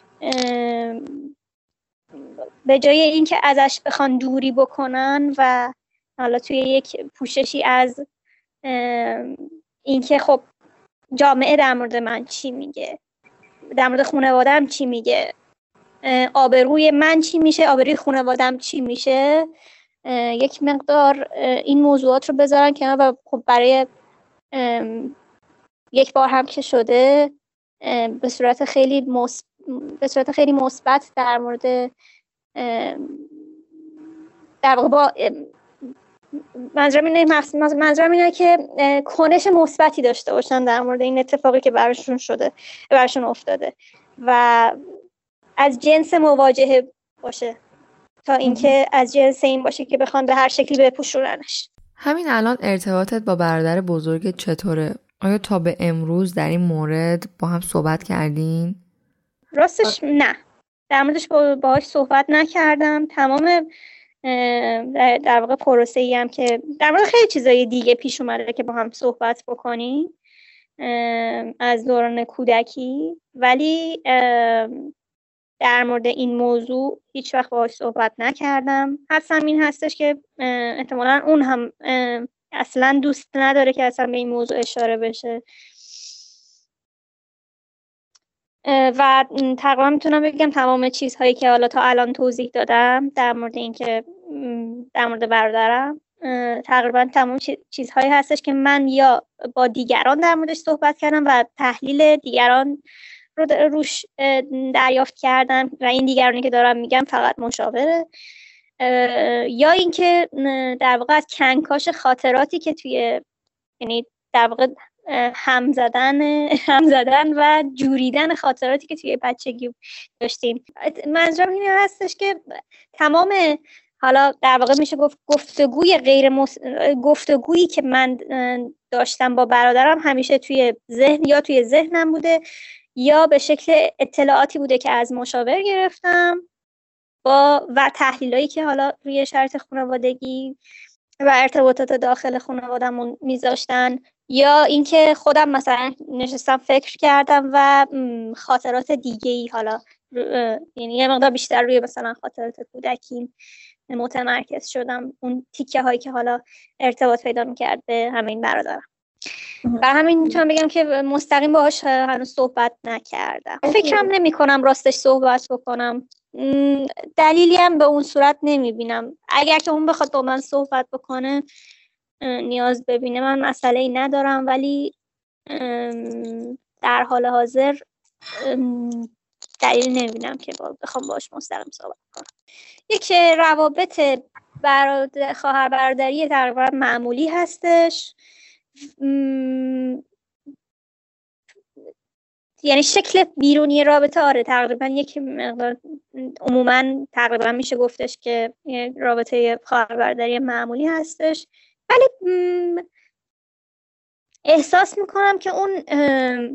به جای اینکه ازش بخوان دوری بکنن و حالا توی یک پوششی از اینکه خب جامعه در مورد من چی میگه، در مورد خانواده‌ام چی میگه، آبروی من چی میشه، آبروی خانواده‌ام چی میشه، یک مقدار این موضوعات رو بذارن کنار و خب برای یک بار هم که شده به صورت خیلی مص... به صورت خیلی مثبت در مورد در واقع با منظورم اینه منظورم اینه که کنش مثبتی داشته باشن در مورد این اتفاقی که براشون شده براشون افتاده و از جنس مواجهه باشه تا اینکه از جنس این باشه که بخوان به هر شکلی بپوشوننش. همین الان ارتباطت با برادر بزرگت چطوره؟ آیا تا به امروز در این مورد با هم صحبت کردین؟ راستش نه، در موردش باهاش صحبت نکردم. تمام در واقع پروسه‌ای هم که در مورد خیلی چیزای دیگه پیش اومده که با هم صحبت بکنیم از دوران کودکی، ولی در مورد این موضوع هیچ وقت باهاش صحبت نکردم. حدسم این هستش که احتمالاً اون هم اصلاً دوست نداره که اصلا به این موضوع اشاره بشه و تقریبا میتونم بگم تمام چیزهایی که حالا تا الان توضیح دادم در مورد این که در مورد برادرم تقریبا تمام چیزهایی هستش که من یا با دیگران در موردش صحبت کردم و تحلیل دیگران رو روش دریافت کردم و این دیگرانی که دارم میگم فقط مشاوره، یا اینکه در واقع از کنکاش خاطراتی که توی یعنی در واقع هم زدن هم زدن و جوریدن خاطراتی که توی بچگی داشتیم. منظورم این هستش که تمام حالا در واقع میشه گفت گفتگوی غیر مس... گفتگویی که من داشتم با برادرم همیشه توی ذهن یا توی ذهنم بوده یا به شکل اطلاعاتی بوده که از مشاور گرفتم با و تحلیلایی که حالا روی شرط خانوادگی و ارتباطات داخل خانواده‌مون میذاشتن، یا اینکه خودم مثلا نشستم فکر کردم و خاطرات دیگه‌ای حالا یعنی یه مقدار بیشتر روی مثلا خاطرات کودکی متمرکز شدم، اون تیکه هایی که حالا ارتباط پیدا می‌کرد به همین برادرم. برای همین میتونم بگم که مستقیم باهاش هنوز صحبت نکردم. فکرم نمی کنم راستش صحبت بکنم، دلیلی هم به اون صورت نمیبینم. اگر که اون بخواد با من صحبت بکنه نیاز ببینه من مسئله‌ای ندارم، ولی در حال حاضر دلیل نمیبینم که بخوام باهاش مستقیم صحبت کنم. یک روابط برادر خواهر برادری تقریبا معمولی هستش، م... یعنی شکل بیرونی رابطه آره تقریبا یک مقدار عموما تقریبا میشه گفتش که رابطه خواهر برادری معمولی هستش، ولی م... احساس میکنم که اون اه...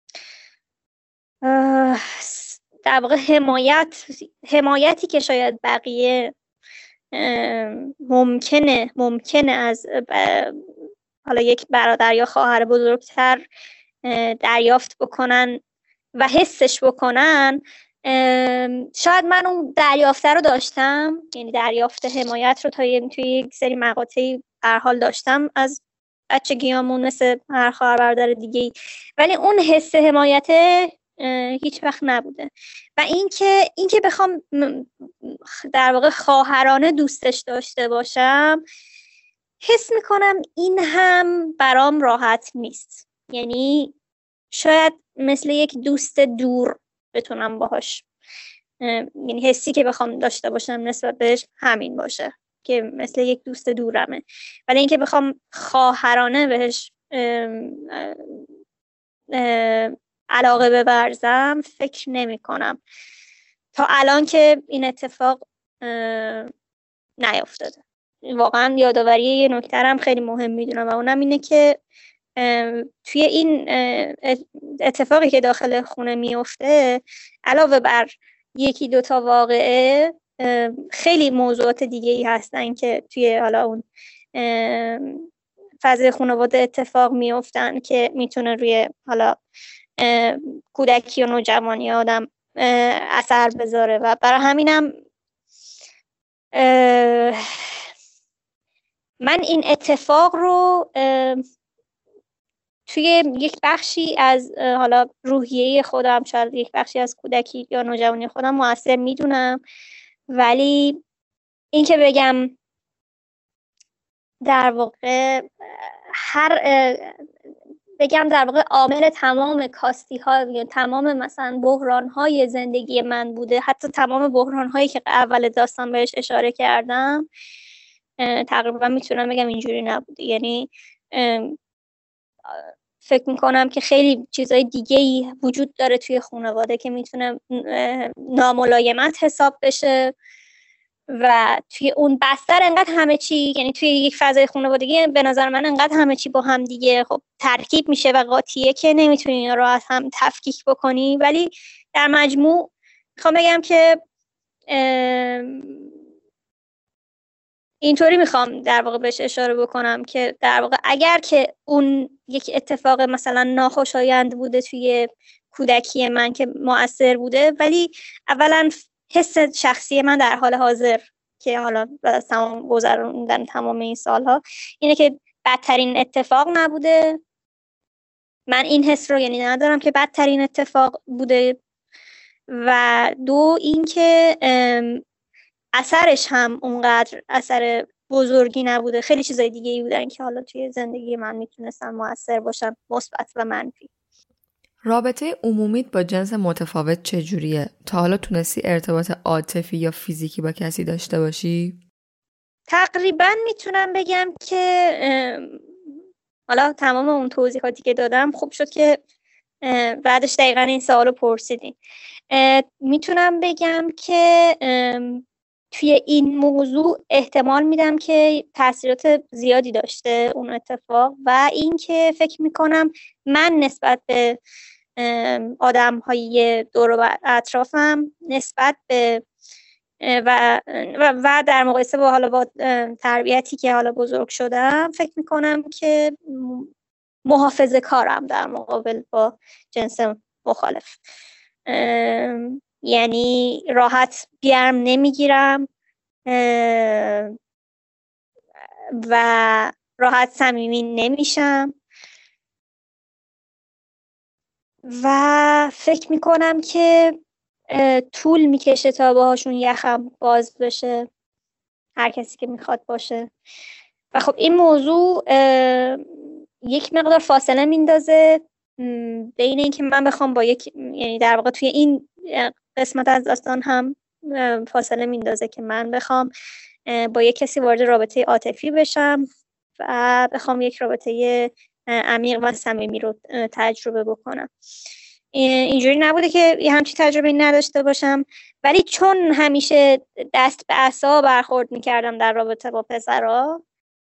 اه... در واقع حمایت حمایتی که شاید بقیه ممکنه ممکنه از حالا یک برادر یا خواهر بزرگتر دریافت بکنن و حسش بکنن، شاید من اون دریافته رو داشتم، یعنی دریافت حمایت رو تا توی یک سری مقاطعی هر حال داشتم از بچگیامون مثل هر خواهر برادر دیگه‌ای، ولی اون حس حمایت هیچ وقت نبوده. و اینکه اینکه بخوام در واقع خواهرانه دوستش داشته باشم، حس میکنم این هم برام راحت نیست. یعنی شاید مثل یک دوست دور بتونم باهاش، یعنی حسی که بخوام داشته باشم نسبت بهش همین باشه که مثل یک دوست دورمه، ولی اینکه بخوام خواهرانه بهش ام ام علاقه ببرزم فکر نمی کنم تا الان که این اتفاق نیافتاده. واقعا یادآوری یه نکته هم خیلی مهم میدونم و اونم اینه که توی این اتفاقی که داخل خونه میفته، علاوه بر یکی دوتا واقعه، خیلی موضوعات دیگه ای هستن که توی حالا اون فضای خانواده اتفاق میافتن که میتونه روی حالا کودکی و نوجوانی آدم اثر بذاره و برای همینم من این اتفاق رو توی یک بخشی از حالا روحیه خودم، شاید یک بخشی از کودکی یا نوجوانی خودم مؤثر میدونم، ولی این که بگم در واقع هر بگم در واقع عامل تمام کاستی ها یا تمام مثلا بحران های زندگی من بوده، حتی تمام بحران هایی که اول داستان بهش اشاره کردم، تقریبا میتونم بگم اینجوری نبوده. یعنی فکر میکنم که خیلی چیزای دیگه‌ای وجود داره توی خانواده که میتونه ناملایمت حساب بشه و توی اون بستر انقدر همه چی، یعنی توی یک فضای خانوادگی به نظر من انقدر همه چی با هم دیگه خب ترکیب میشه و قاطیه که نمیتونی اینا رو از هم تفکیک بکنی. ولی در مجموع میخوام بگم که اینطوری میخوام در واقع بهش اشاره بکنم که در واقع اگر که اون یک اتفاق مثلا ناخوشایند بوده توی کودکی من که مؤثر بوده، ولی اولا حس شخصی من در حال حاضر که حالا از تمام گذروندن تمام این سالها اینه که بدترین اتفاق نبوده. من این حس رو یعنی ندارم که بدترین اتفاق بوده. و دو اینکه اثرش هم اونقدر اثر بزرگی نبوده. خیلی چیزای دیگه‌ای بودن که حالا توی زندگی من میتونستن مؤثر باشن، مثبت و منفی. رابطه عمومیت با جنس متفاوت چجوریه؟ تا حالا تونستی ارتباط عاطفی یا فیزیکی با کسی داشته باشی؟ تقریبا میتونم بگم که حالا تمام اون توضیحاتی که دادم خوب شد که بعدش دقیقا این سوالو پرسیدین. میتونم بگم که توی این موضوع احتمال میدم که تاثیرات زیادی داشته اون اتفاق و این که فکر میکنم من نسبت به آدم‌های دور و اطرافم، نسبت به و و, و در مقایسه با حالا با تربیتی که حالا بزرگ شدم، فکر میکنم که محافظه کارم در مقابل با جنس مخالف. یعنی راحت گرم نمیگیرم و راحت صمیمی نمیشم و فکر میکنم که طول میکشه تا باهاشون یخم باز بشه، هر کسی که میخواد باشه. و خب این موضوع یک مقدار فاصله میندازه بین این که من بخوام با یک، یعنی در واقع توی این قسمت از داستان هم فاصله میندازه که من بخوام با یک کسی وارد رابطه عاطفی بشم و بخوام یک رابطه عمیق و صمیمی رو تجربه بکنم. اینجوری نبوده که یه همچین تجربه نداشته باشم، ولی چون همیشه دست به عصا برخورد میکردم در رابطه با پسرها،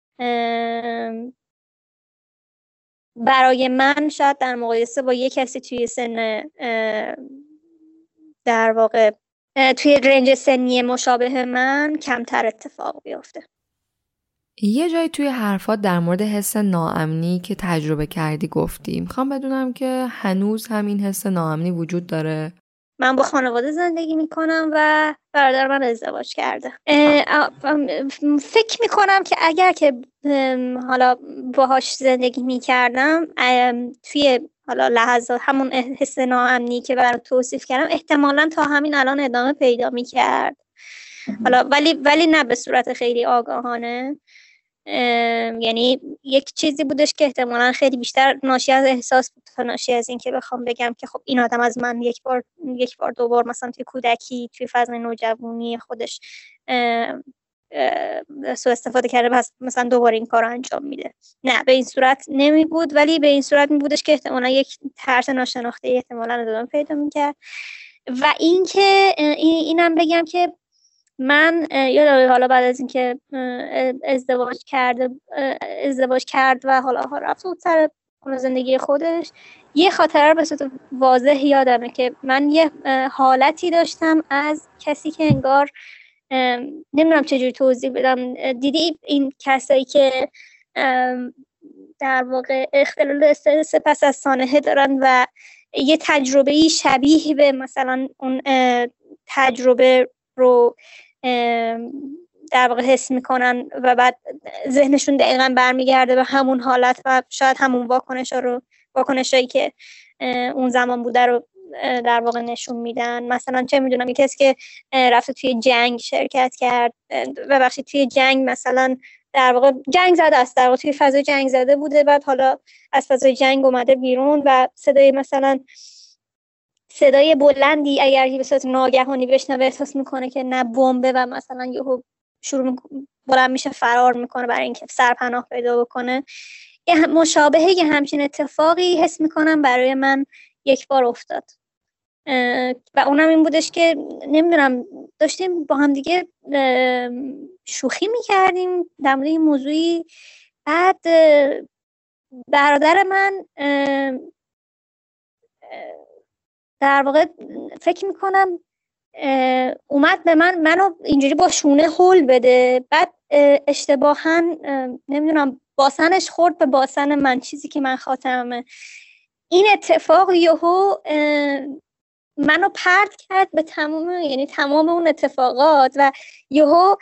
برای من شاید در مقایسه با یک کسی توی سن در واقع توی رنج سنی مشابه من کمتر اتفاق بیفته. یه جایی توی حرفات در مورد حس ناامنی که تجربه کردی گفتی. میخوام بدونم که هنوز همین حس ناامنی وجود داره؟ من با خانواده زندگی میکنم و برادر من ازدواج کرده. فکر میکنم که اگر که حالا باهاش زندگی میکردم توی حالا لحظات همون حس ناامنی که برات توصیف کردم احتمالاً تا همین الان ادامه پیدا میکرد. حالا ولی ولی نه به صورت خیلی آگاهانه. یعنی یک چیزی بودش که احتمالاً خیلی بیشتر ناشی از احساس بود تا ناشی از این که بخوام بگم که خب این آدم از من یک بار یک بار دو بار مثلا توی کودکی توی فضای نوجوانی خودش سوء استفاده کرده پس مثلا دوباره این کار رو انجام میده. نه به این صورت نمی بود، ولی به این صورت می بودش که احتمالاً یک ترس ناشناخته احتمالاً ادامه پیدا میکرد. و این که اینم بگم که من یادم حالا بعد از اینکه ازدواج کرده ازدواج کرد و حالا رفت بود سر زندگی خودش، یه خاطره رو به صورت واضح یادمه که من یه حالتی داشتم از کسی که انگار نمیدونم چجوری توضیح بدم. دیدی این کسایی که در واقع اختلال استرس پس از سانحه دارن و یه تجربه شبیه به مثلا اون تجربه رو در واقع حس میکنن و بعد ذهنشون دقیقاً برمیگرده به همون حالت و شاید همون واکنشا رو واکنشایی که اون زمان بوده رو در واقع نشون میدن. مثلا چه میدونم یه کسی که رفته توی جنگ شرکت کرد و بخشی توی جنگ مثلا در واقع جنگ زده است، در واقع توی فضای جنگ زده بوده، بعد حالا از فضای جنگ اومده بیرون و صدای مثلا صدای بلندی اگر به صورت ناگهانی بشنوه احساس میکنه که نه بمبه و مثلا یهو شروع بلند میشه فرار میکنه برای اینکه سرپناه پیدا بکنه. یه مشابهه یه همچین اتفاقی حس میکنم برای من یک بار افتاد و اونم این بودش که نمیدونم داشتیم با هم دیگه شوخی میکردیم در مورد این موضوعی، بعد برادر من در واقع فکر میکنم اومد به من منو اینجوری با شونه هول بده، بعد اشتباهاً نمیدونم باسنش خورد به باسن من، چیزی که من خاطرمه. این اتفاق یهو منو پرت کرد به تمام یعنی تمام اون اتفاقات و یهو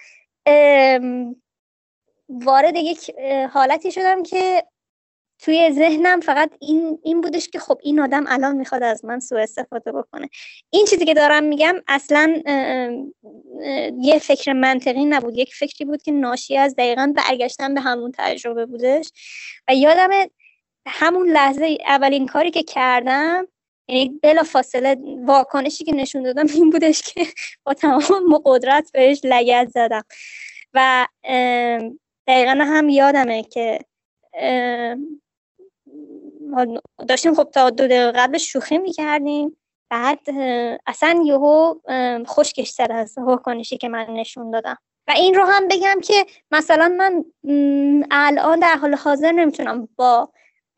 وارد یک حالتی شدم که توی ذهنم فقط این این بودش که خب این آدم الان میخواد از من سوء استفاده بکنه. این چیزی که دارم میگم اصلا یه فکر منطقی نبود، یک فکری بود که ناشی از دقیقاً برگشتن به همون تجربه بودش. و یادم همون لحظه اولین کاری که کردم یعنی بلا فاصله واکنشی که نشون دادم این بودش که با تمام قدرت بهش لگد زدم و دقیقاً هم یادمه که داشتیم خب تا دو دقیقه قبلش شوخی میکردیم، بعد اصلا یهو خشکش سر از واکنشی که من نشون دادم. و این رو هم بگم که مثلا من الان در حال حاضر نمیتونم با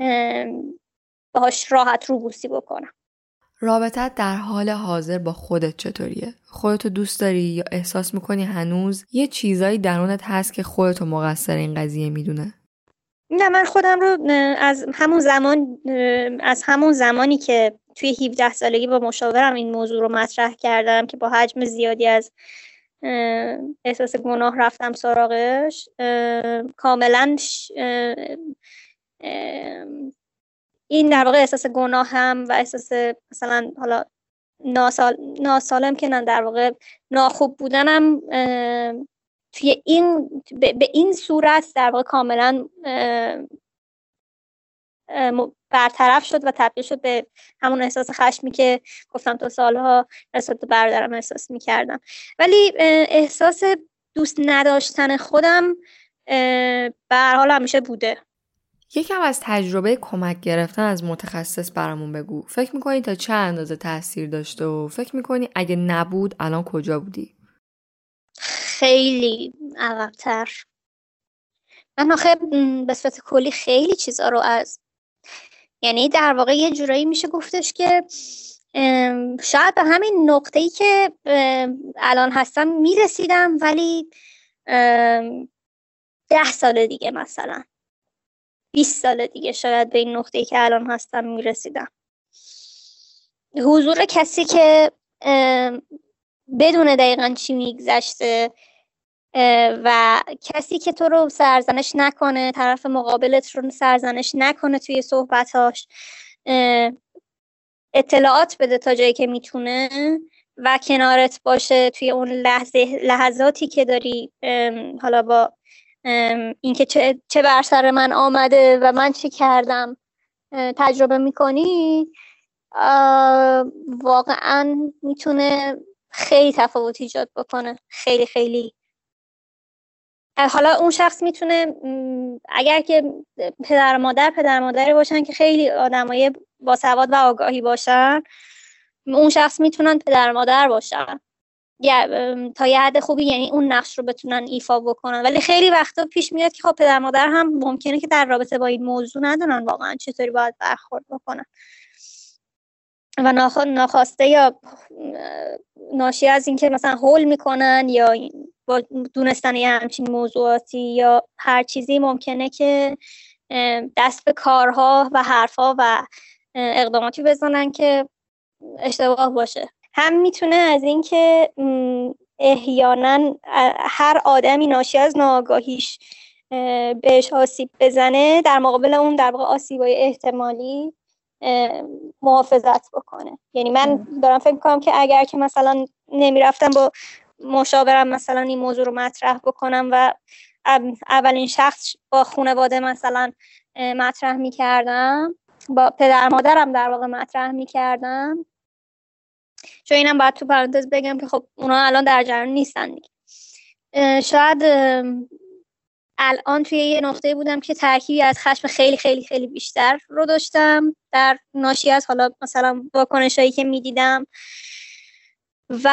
باهاش راحت روبوسی بکنم. رابطت در حال حاضر با خودت چطوریه؟ خودتو دوست داری یا احساس میکنی هنوز یه چیزایی درونت هست که خودتو مقصر این قضیه میدونه؟ نه، من خودم رو از همون زمان از همون زمانی که توی هفده سالگی با مشاورم این موضوع رو مطرح کردم که با حجم زیادی از احساس گناه رفتم سراغش، کاملا این در واقع احساس گناه هم و احساس مثلا حالا ناسال ناسالم که نه در واقع ناخوب بودنم توی این به این صورت در واقع کاملا برطرف شد و تبدیل شد به همون احساس خشمی که گفتم تا سالها نسبت به برادرم احساس می‌کردم. ولی احساس دوست نداشتن خودم به هر حال همیشه بوده. یکم از تجربه کمک گرفتن از متخصص برامون بگو. فکر می‌کنی تا چه اندازه تاثیر داشته و فکر می‌کنی اگه نبود الان کجا بودی؟ خیلی عقب‌تر. من آخه به صورت کلی خیلی چیزا رو از یعنی در واقع یه جورایی میشه گفتش که شاید به همین نقطه‌ای که الان هستم میرسیدم، ولی ده سال دیگه مثلا بیست سال دیگه شاید به این نقطه‌ای که الان هستم میرسیدم. حضور کسی که بدون دقیقاً چی میگذشته و کسی که تو رو سرزنش نکنه، طرف مقابلت رو سرزنش نکنه توی صحبتاش، اطلاعات بده تا جایی که میتونه و کنارت باشه توی اون لحظه لحظاتی که داری حالا با اینکه چه چه بر سر من آمده و من چی کردم تجربه میکنی، واقعا میتونه خیلی تفاوت ایجاد بکنه. خیلی خیلی حالا اون شخص میتونه، اگر که پدر مادر پدر مادری باشن که خیلی آدمای باسواد و آگاهی باشن، اون شخص میتونن پدر مادر باشن یا تا یه حد خوبی، یعنی اون نقش رو بتونن ایفا بکنن. ولی خیلی وقتا پیش میاد که خب پدر مادر هم ممکنه که در رابطه با این موضوع ندونن واقعا چطوری باید برخورد بکنن و ناخواسته یا ناشی از این که مثلا هول میکنن یا با دونستن یه همچین موضوعاتی یا هر چیزی ممکنه که دست به کارها و حرفها و اقداماتی بزنن که اشتباه باشه. هم میتونه از این که احیانا هر آدمی ناشی از ناآگاهیش بهش آسیب بزنه، در مقابل اون در واقع آسیبای احتمالی محافظت بکنه. یعنی من دارم فکر میکنم که اگر که مثلا نمیرفتم با مشاورم مثلا این موضوع رو مطرح بکنم و اولین شخص با خانواده مثلا مطرح میکردم، با پدر مادرم در واقع مطرح میکردم، چون اینم باید تو پرانتز بگم که خب اونا الان در جریان نیستن دیگه، شاید الان توی یه نقطه بودم که ترکیبی از خشم خیلی خیلی خیلی بیشتر رو داشتم در ناشی از حالا مثلا واکنشایی که میدیدم و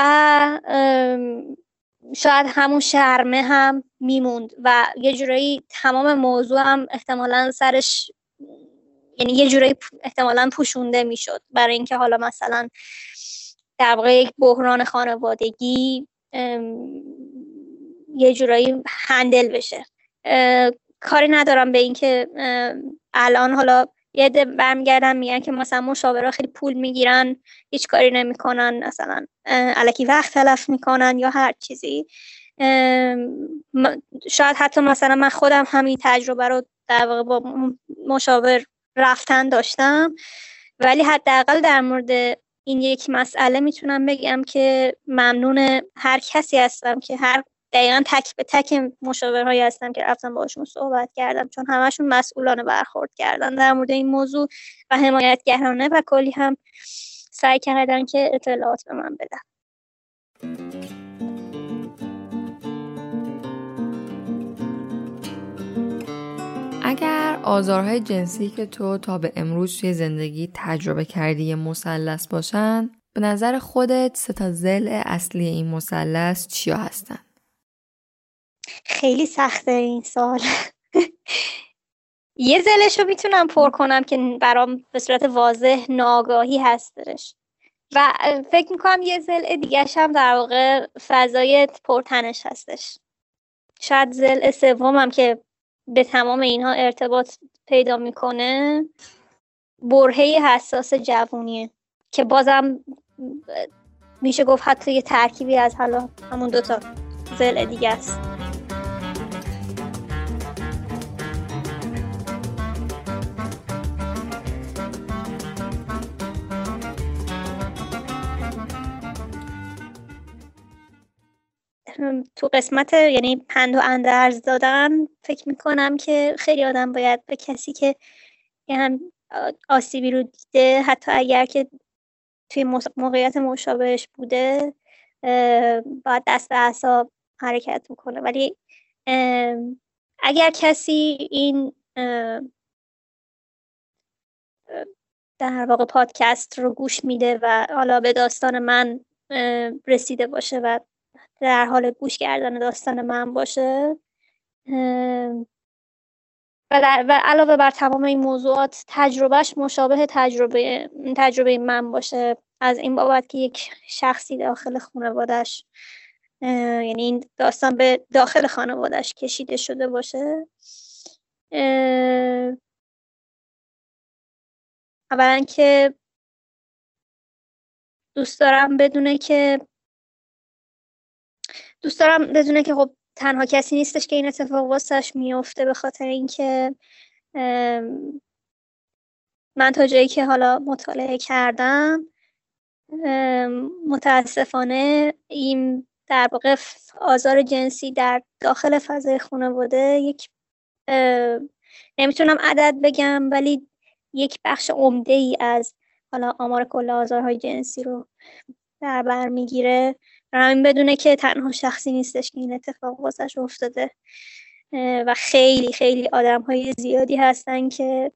شاید همون شرمه هم میموند و یه جورایی تمام موضوع هم احتمالاً سرش، یعنی یه جورایی احتمالاً پوشونده میشد برای اینکه حالا مثلا در واقع یک بحران خانوادگی یه جورایی هندل بشه. کاری ندارم به این که الان حالا یه عده برمیگردن میگن که مثلا مشاورا خیلی پول میگیرن، هیچ کاری نمیکنن، مثلا الکی وقت تلف میکنن یا هر چیزی. شاید حتی مثلا من خودم همین تجربه رو در واقع با مشاور رفتن داشتم، ولی حداقل در مورد این یک مسئله میتونم بگم که ممنون هر کسی هستم که هر دقیقاً تک به تک مشاورهایی هستم که رفتم باشون صحبت کردم، چون همشون مسئولانه برخورد کردن در مورد این موضوع و حمایتگرانه و کلی هم سعی کردن که اطلاعات به من بدن. اگر آزارهای جنسی که تو تا به امروز توی زندگی تجربه کردی یه مثلث باشن، به نظر خودت سه تا ضلع اصلی این مثلث چیا هستن؟ خیلی سخته این سوال. یه ضلعشو میتونم پر کنم که برام به صورت واضح ناآگاهی هستش و فکر میکنم یه ضلع دیگه‌ش هم در واقع فضای پرتنش هستش. شاید ضلع سومم که به تمام اینها ارتباط پیدا میکنه برهه حساس جوونیه که بازم میشه گفت حتی یه ترکیبی از حالا همون دوتا ضلع دیگه است. تو قسمت یعنی پند و اندرز دادن فکر میکنم که خیلی آدم باید به کسی که یه هم آسیبی رو دیده، حتی اگر که توی موقعیت مشابهش بوده، باید دست به اعصاب حرکت میکنه. ولی اگر کسی این در واقع پادکست رو گوش میده و حالا به داستان من رسیده باشه و در حال گوش کردن داستان من باشه و, در و علاوه بر تمام این موضوعات تجربهش مشابه تجربه تجربه من باشه، از این بابت که یک شخصی داخل خانواده‌اش یعنی این داستان به داخل خانواده‌اش کشیده شده باشه. اولا که دوست دارم بدونه که دوست دارم بدونه که خب تنها کسی نیستش که این اتفاق واسش میفته، به خاطر اینکه من تا جایی که حالا مطالعه کردم متاسفانه این در واقع آزار جنسی در داخل فضای خانواده یک نمیتونم عدد بگم ولی یک بخش عمده ای از حالا آمار کل آزارهای جنسی رو در بر میگیره. همین بدونه که تنها شخصی نیستش که این اتفاق واسش افتاده و خیلی خیلی آدم‌های زیادی هستن که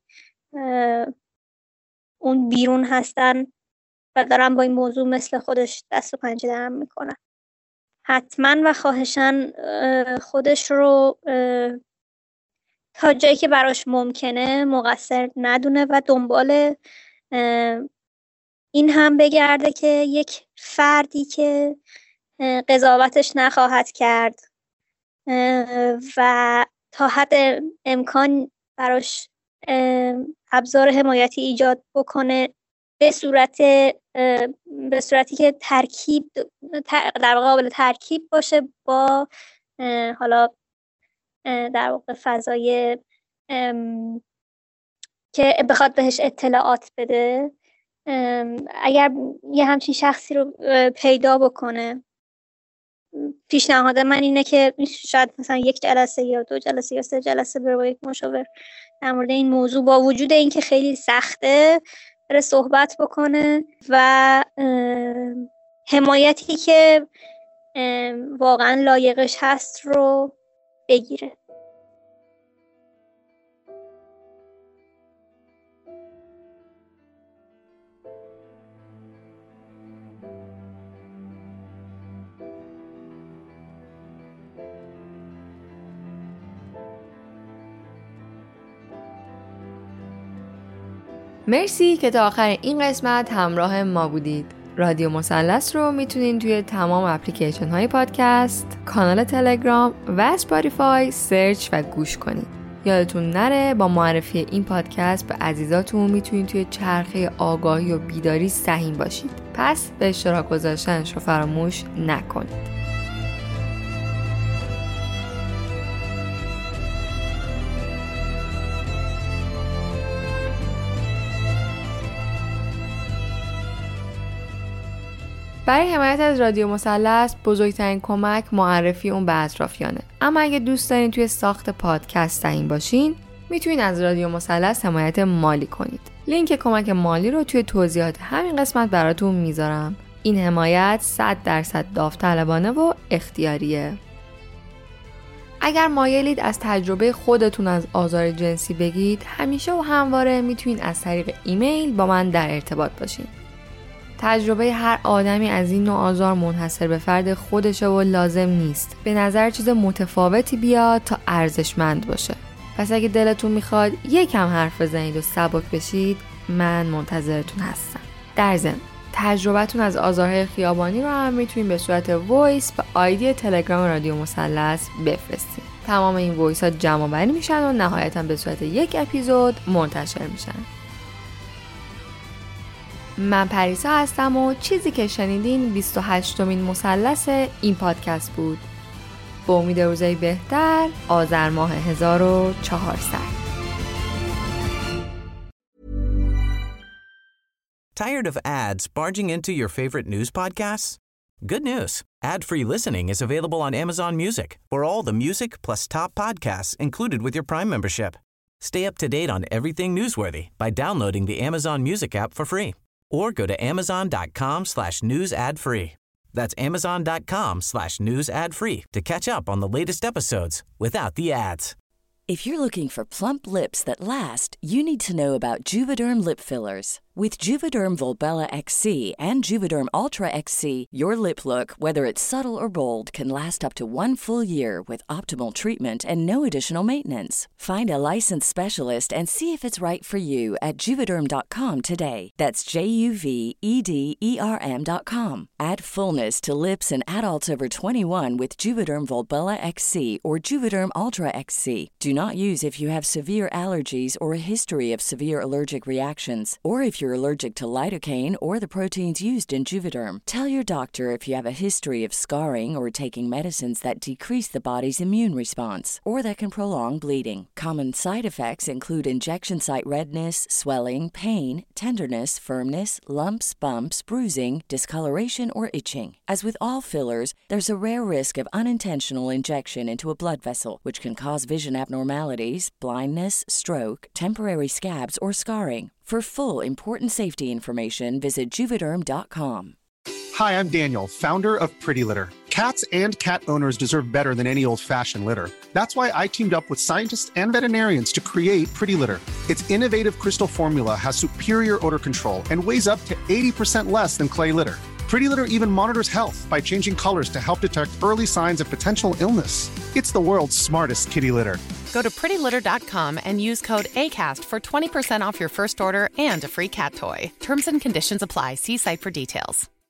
اون بیرون هستن و دارن با این موضوع مثل خودش دست و پنجه نرم میکنن. حتما و خواهشاً خودش رو تا جایی که براش ممکنه مقصر ندونه و دنبال این هم بگرده که یک فردی که قضاوتش نخواهد کرد و تا حد امکان براش ابزار حمایتی ایجاد بکنه به صورت به صورتی که ترکیب در واقع قابل ترکیب باشه با حالا در واقع فضای که بخواد بهش اطلاعات بده. اگر یه همچین شخصی رو پیدا بکنه، پیشنهاد من اینه که شاید مثلا یک جلسه یا دو جلسه یا سه جلسه بره با یک مشاور در مورد این موضوع، با وجود اینکه خیلی سخته، بره صحبت بکنه و حمایتی که واقعا لایقش هست رو بگیره. مرسی که تا آخر این قسمت همراه ما بودید. رادیو مثلث رو میتونین توی تمام اپلیکیشن های پادکست، کانال تلگرام و اسپاتیفای سرچ و گوش کنید. یادتون نره با معرفی این پادکست به عزیزاتون میتونین توی چرخه آگاهی و بیداری سهیم باشید. پس به اشتراک گذاشتنش رو فراموش نکنید. برای حمایت از رادیو مثلث بزرگترین کمک معرفی اون به اطرافیانه. اما اگه دوست دارین توی ساخت پادکست سهیم باشین، میتونین از رادیو مثلث حمایت مالی کنید. لینک کمک مالی رو توی توضیحات همین قسمت براتون میذارم. این حمایت صد درصد داوطلبانه و اختیاریه. اگر مایلید از تجربه خودتون از آزار جنسی بگید، همیشه و همواره میتونین از طریق ایمیل با من در ارتباط باشین. تجربه هر آدمی از این نوع آزار منحصر به فرد خودشه و لازم نیست به نظر چیز متفاوتی بیاد تا ارزشمند باشه. پس اگه دلتون میخواد یکم حرف بزنید و سبک بشید، من منتظرتون هستم. در ضمن تجربتون از آزارهای خیابانی رو هم میتونید به صورت وایس به آیدی تلگرام رادیو مثلث بفرستید. تمام این وایس ها جمع آوری میشن و نهایتا به صورت یک اپیزود منتشر میشن. من پریسا هستم و چیزی که شنیدین بیست و هشتمین مثلث این پادکست بود. با امید روزای بهتر، آذر ماه هزار و چهارصد. Tired of ads barging into your favorite news podcasts? Good news. Ad-free listening is available on Amazon Music for all the music plus top podcasts included with your Prime membership. Stay up to date on everything newsworthy by downloading the Amazon Music app for free. Or go to amazon.com slash news ad free. That's amazon.com slash news ad free to catch up on the latest episodes without the ads. If you're looking for plump lips that last, you need to know about Juvederm lip fillers. With Juvederm Volbella X C and Juvederm Ultra X C, your lip look, whether it's subtle or bold, can last up to one full year with optimal treatment and no additional maintenance. Find a licensed specialist and see if it's right for you at Juvederm dot com today. That's J U V E D E R M dot com. Add fullness to lips in adults over twenty-one with Juvederm Volbella X C or Juvederm Ultra X C. Do not use if you have severe allergies or a history of severe allergic reactions, or if you're allergic to lidocaine or the proteins used in Juvederm. Tell your doctor if you have a history of scarring or taking medicines that decrease the body's immune response or that can prolong bleeding. Common side effects include injection site redness, swelling, pain, tenderness, firmness, lumps, bumps, bruising, discoloration, or itching. As with all fillers, there's a rare risk of unintentional injection into a blood vessel, which can cause vision abnormalities, blindness, stroke, temporary scabs, or scarring. For full, important safety information, visit Juvederm dot com. Hi, I'm Daniel, founder of Pretty Litter. Cats and cat owners deserve better than any old-fashioned litter. That's why I teamed up with scientists and veterinarians to create Pretty Litter. Its innovative crystal formula has superior odor control and weighs up to eighty percent less than clay litter. Pretty Litter even monitors health by changing colors to help detect early signs of potential illness. It's the world's smartest kitty litter. Go to pretty litter dot com and use code ACAST for twenty percent off your first order and a free cat toy. Terms and conditions apply. See site for details.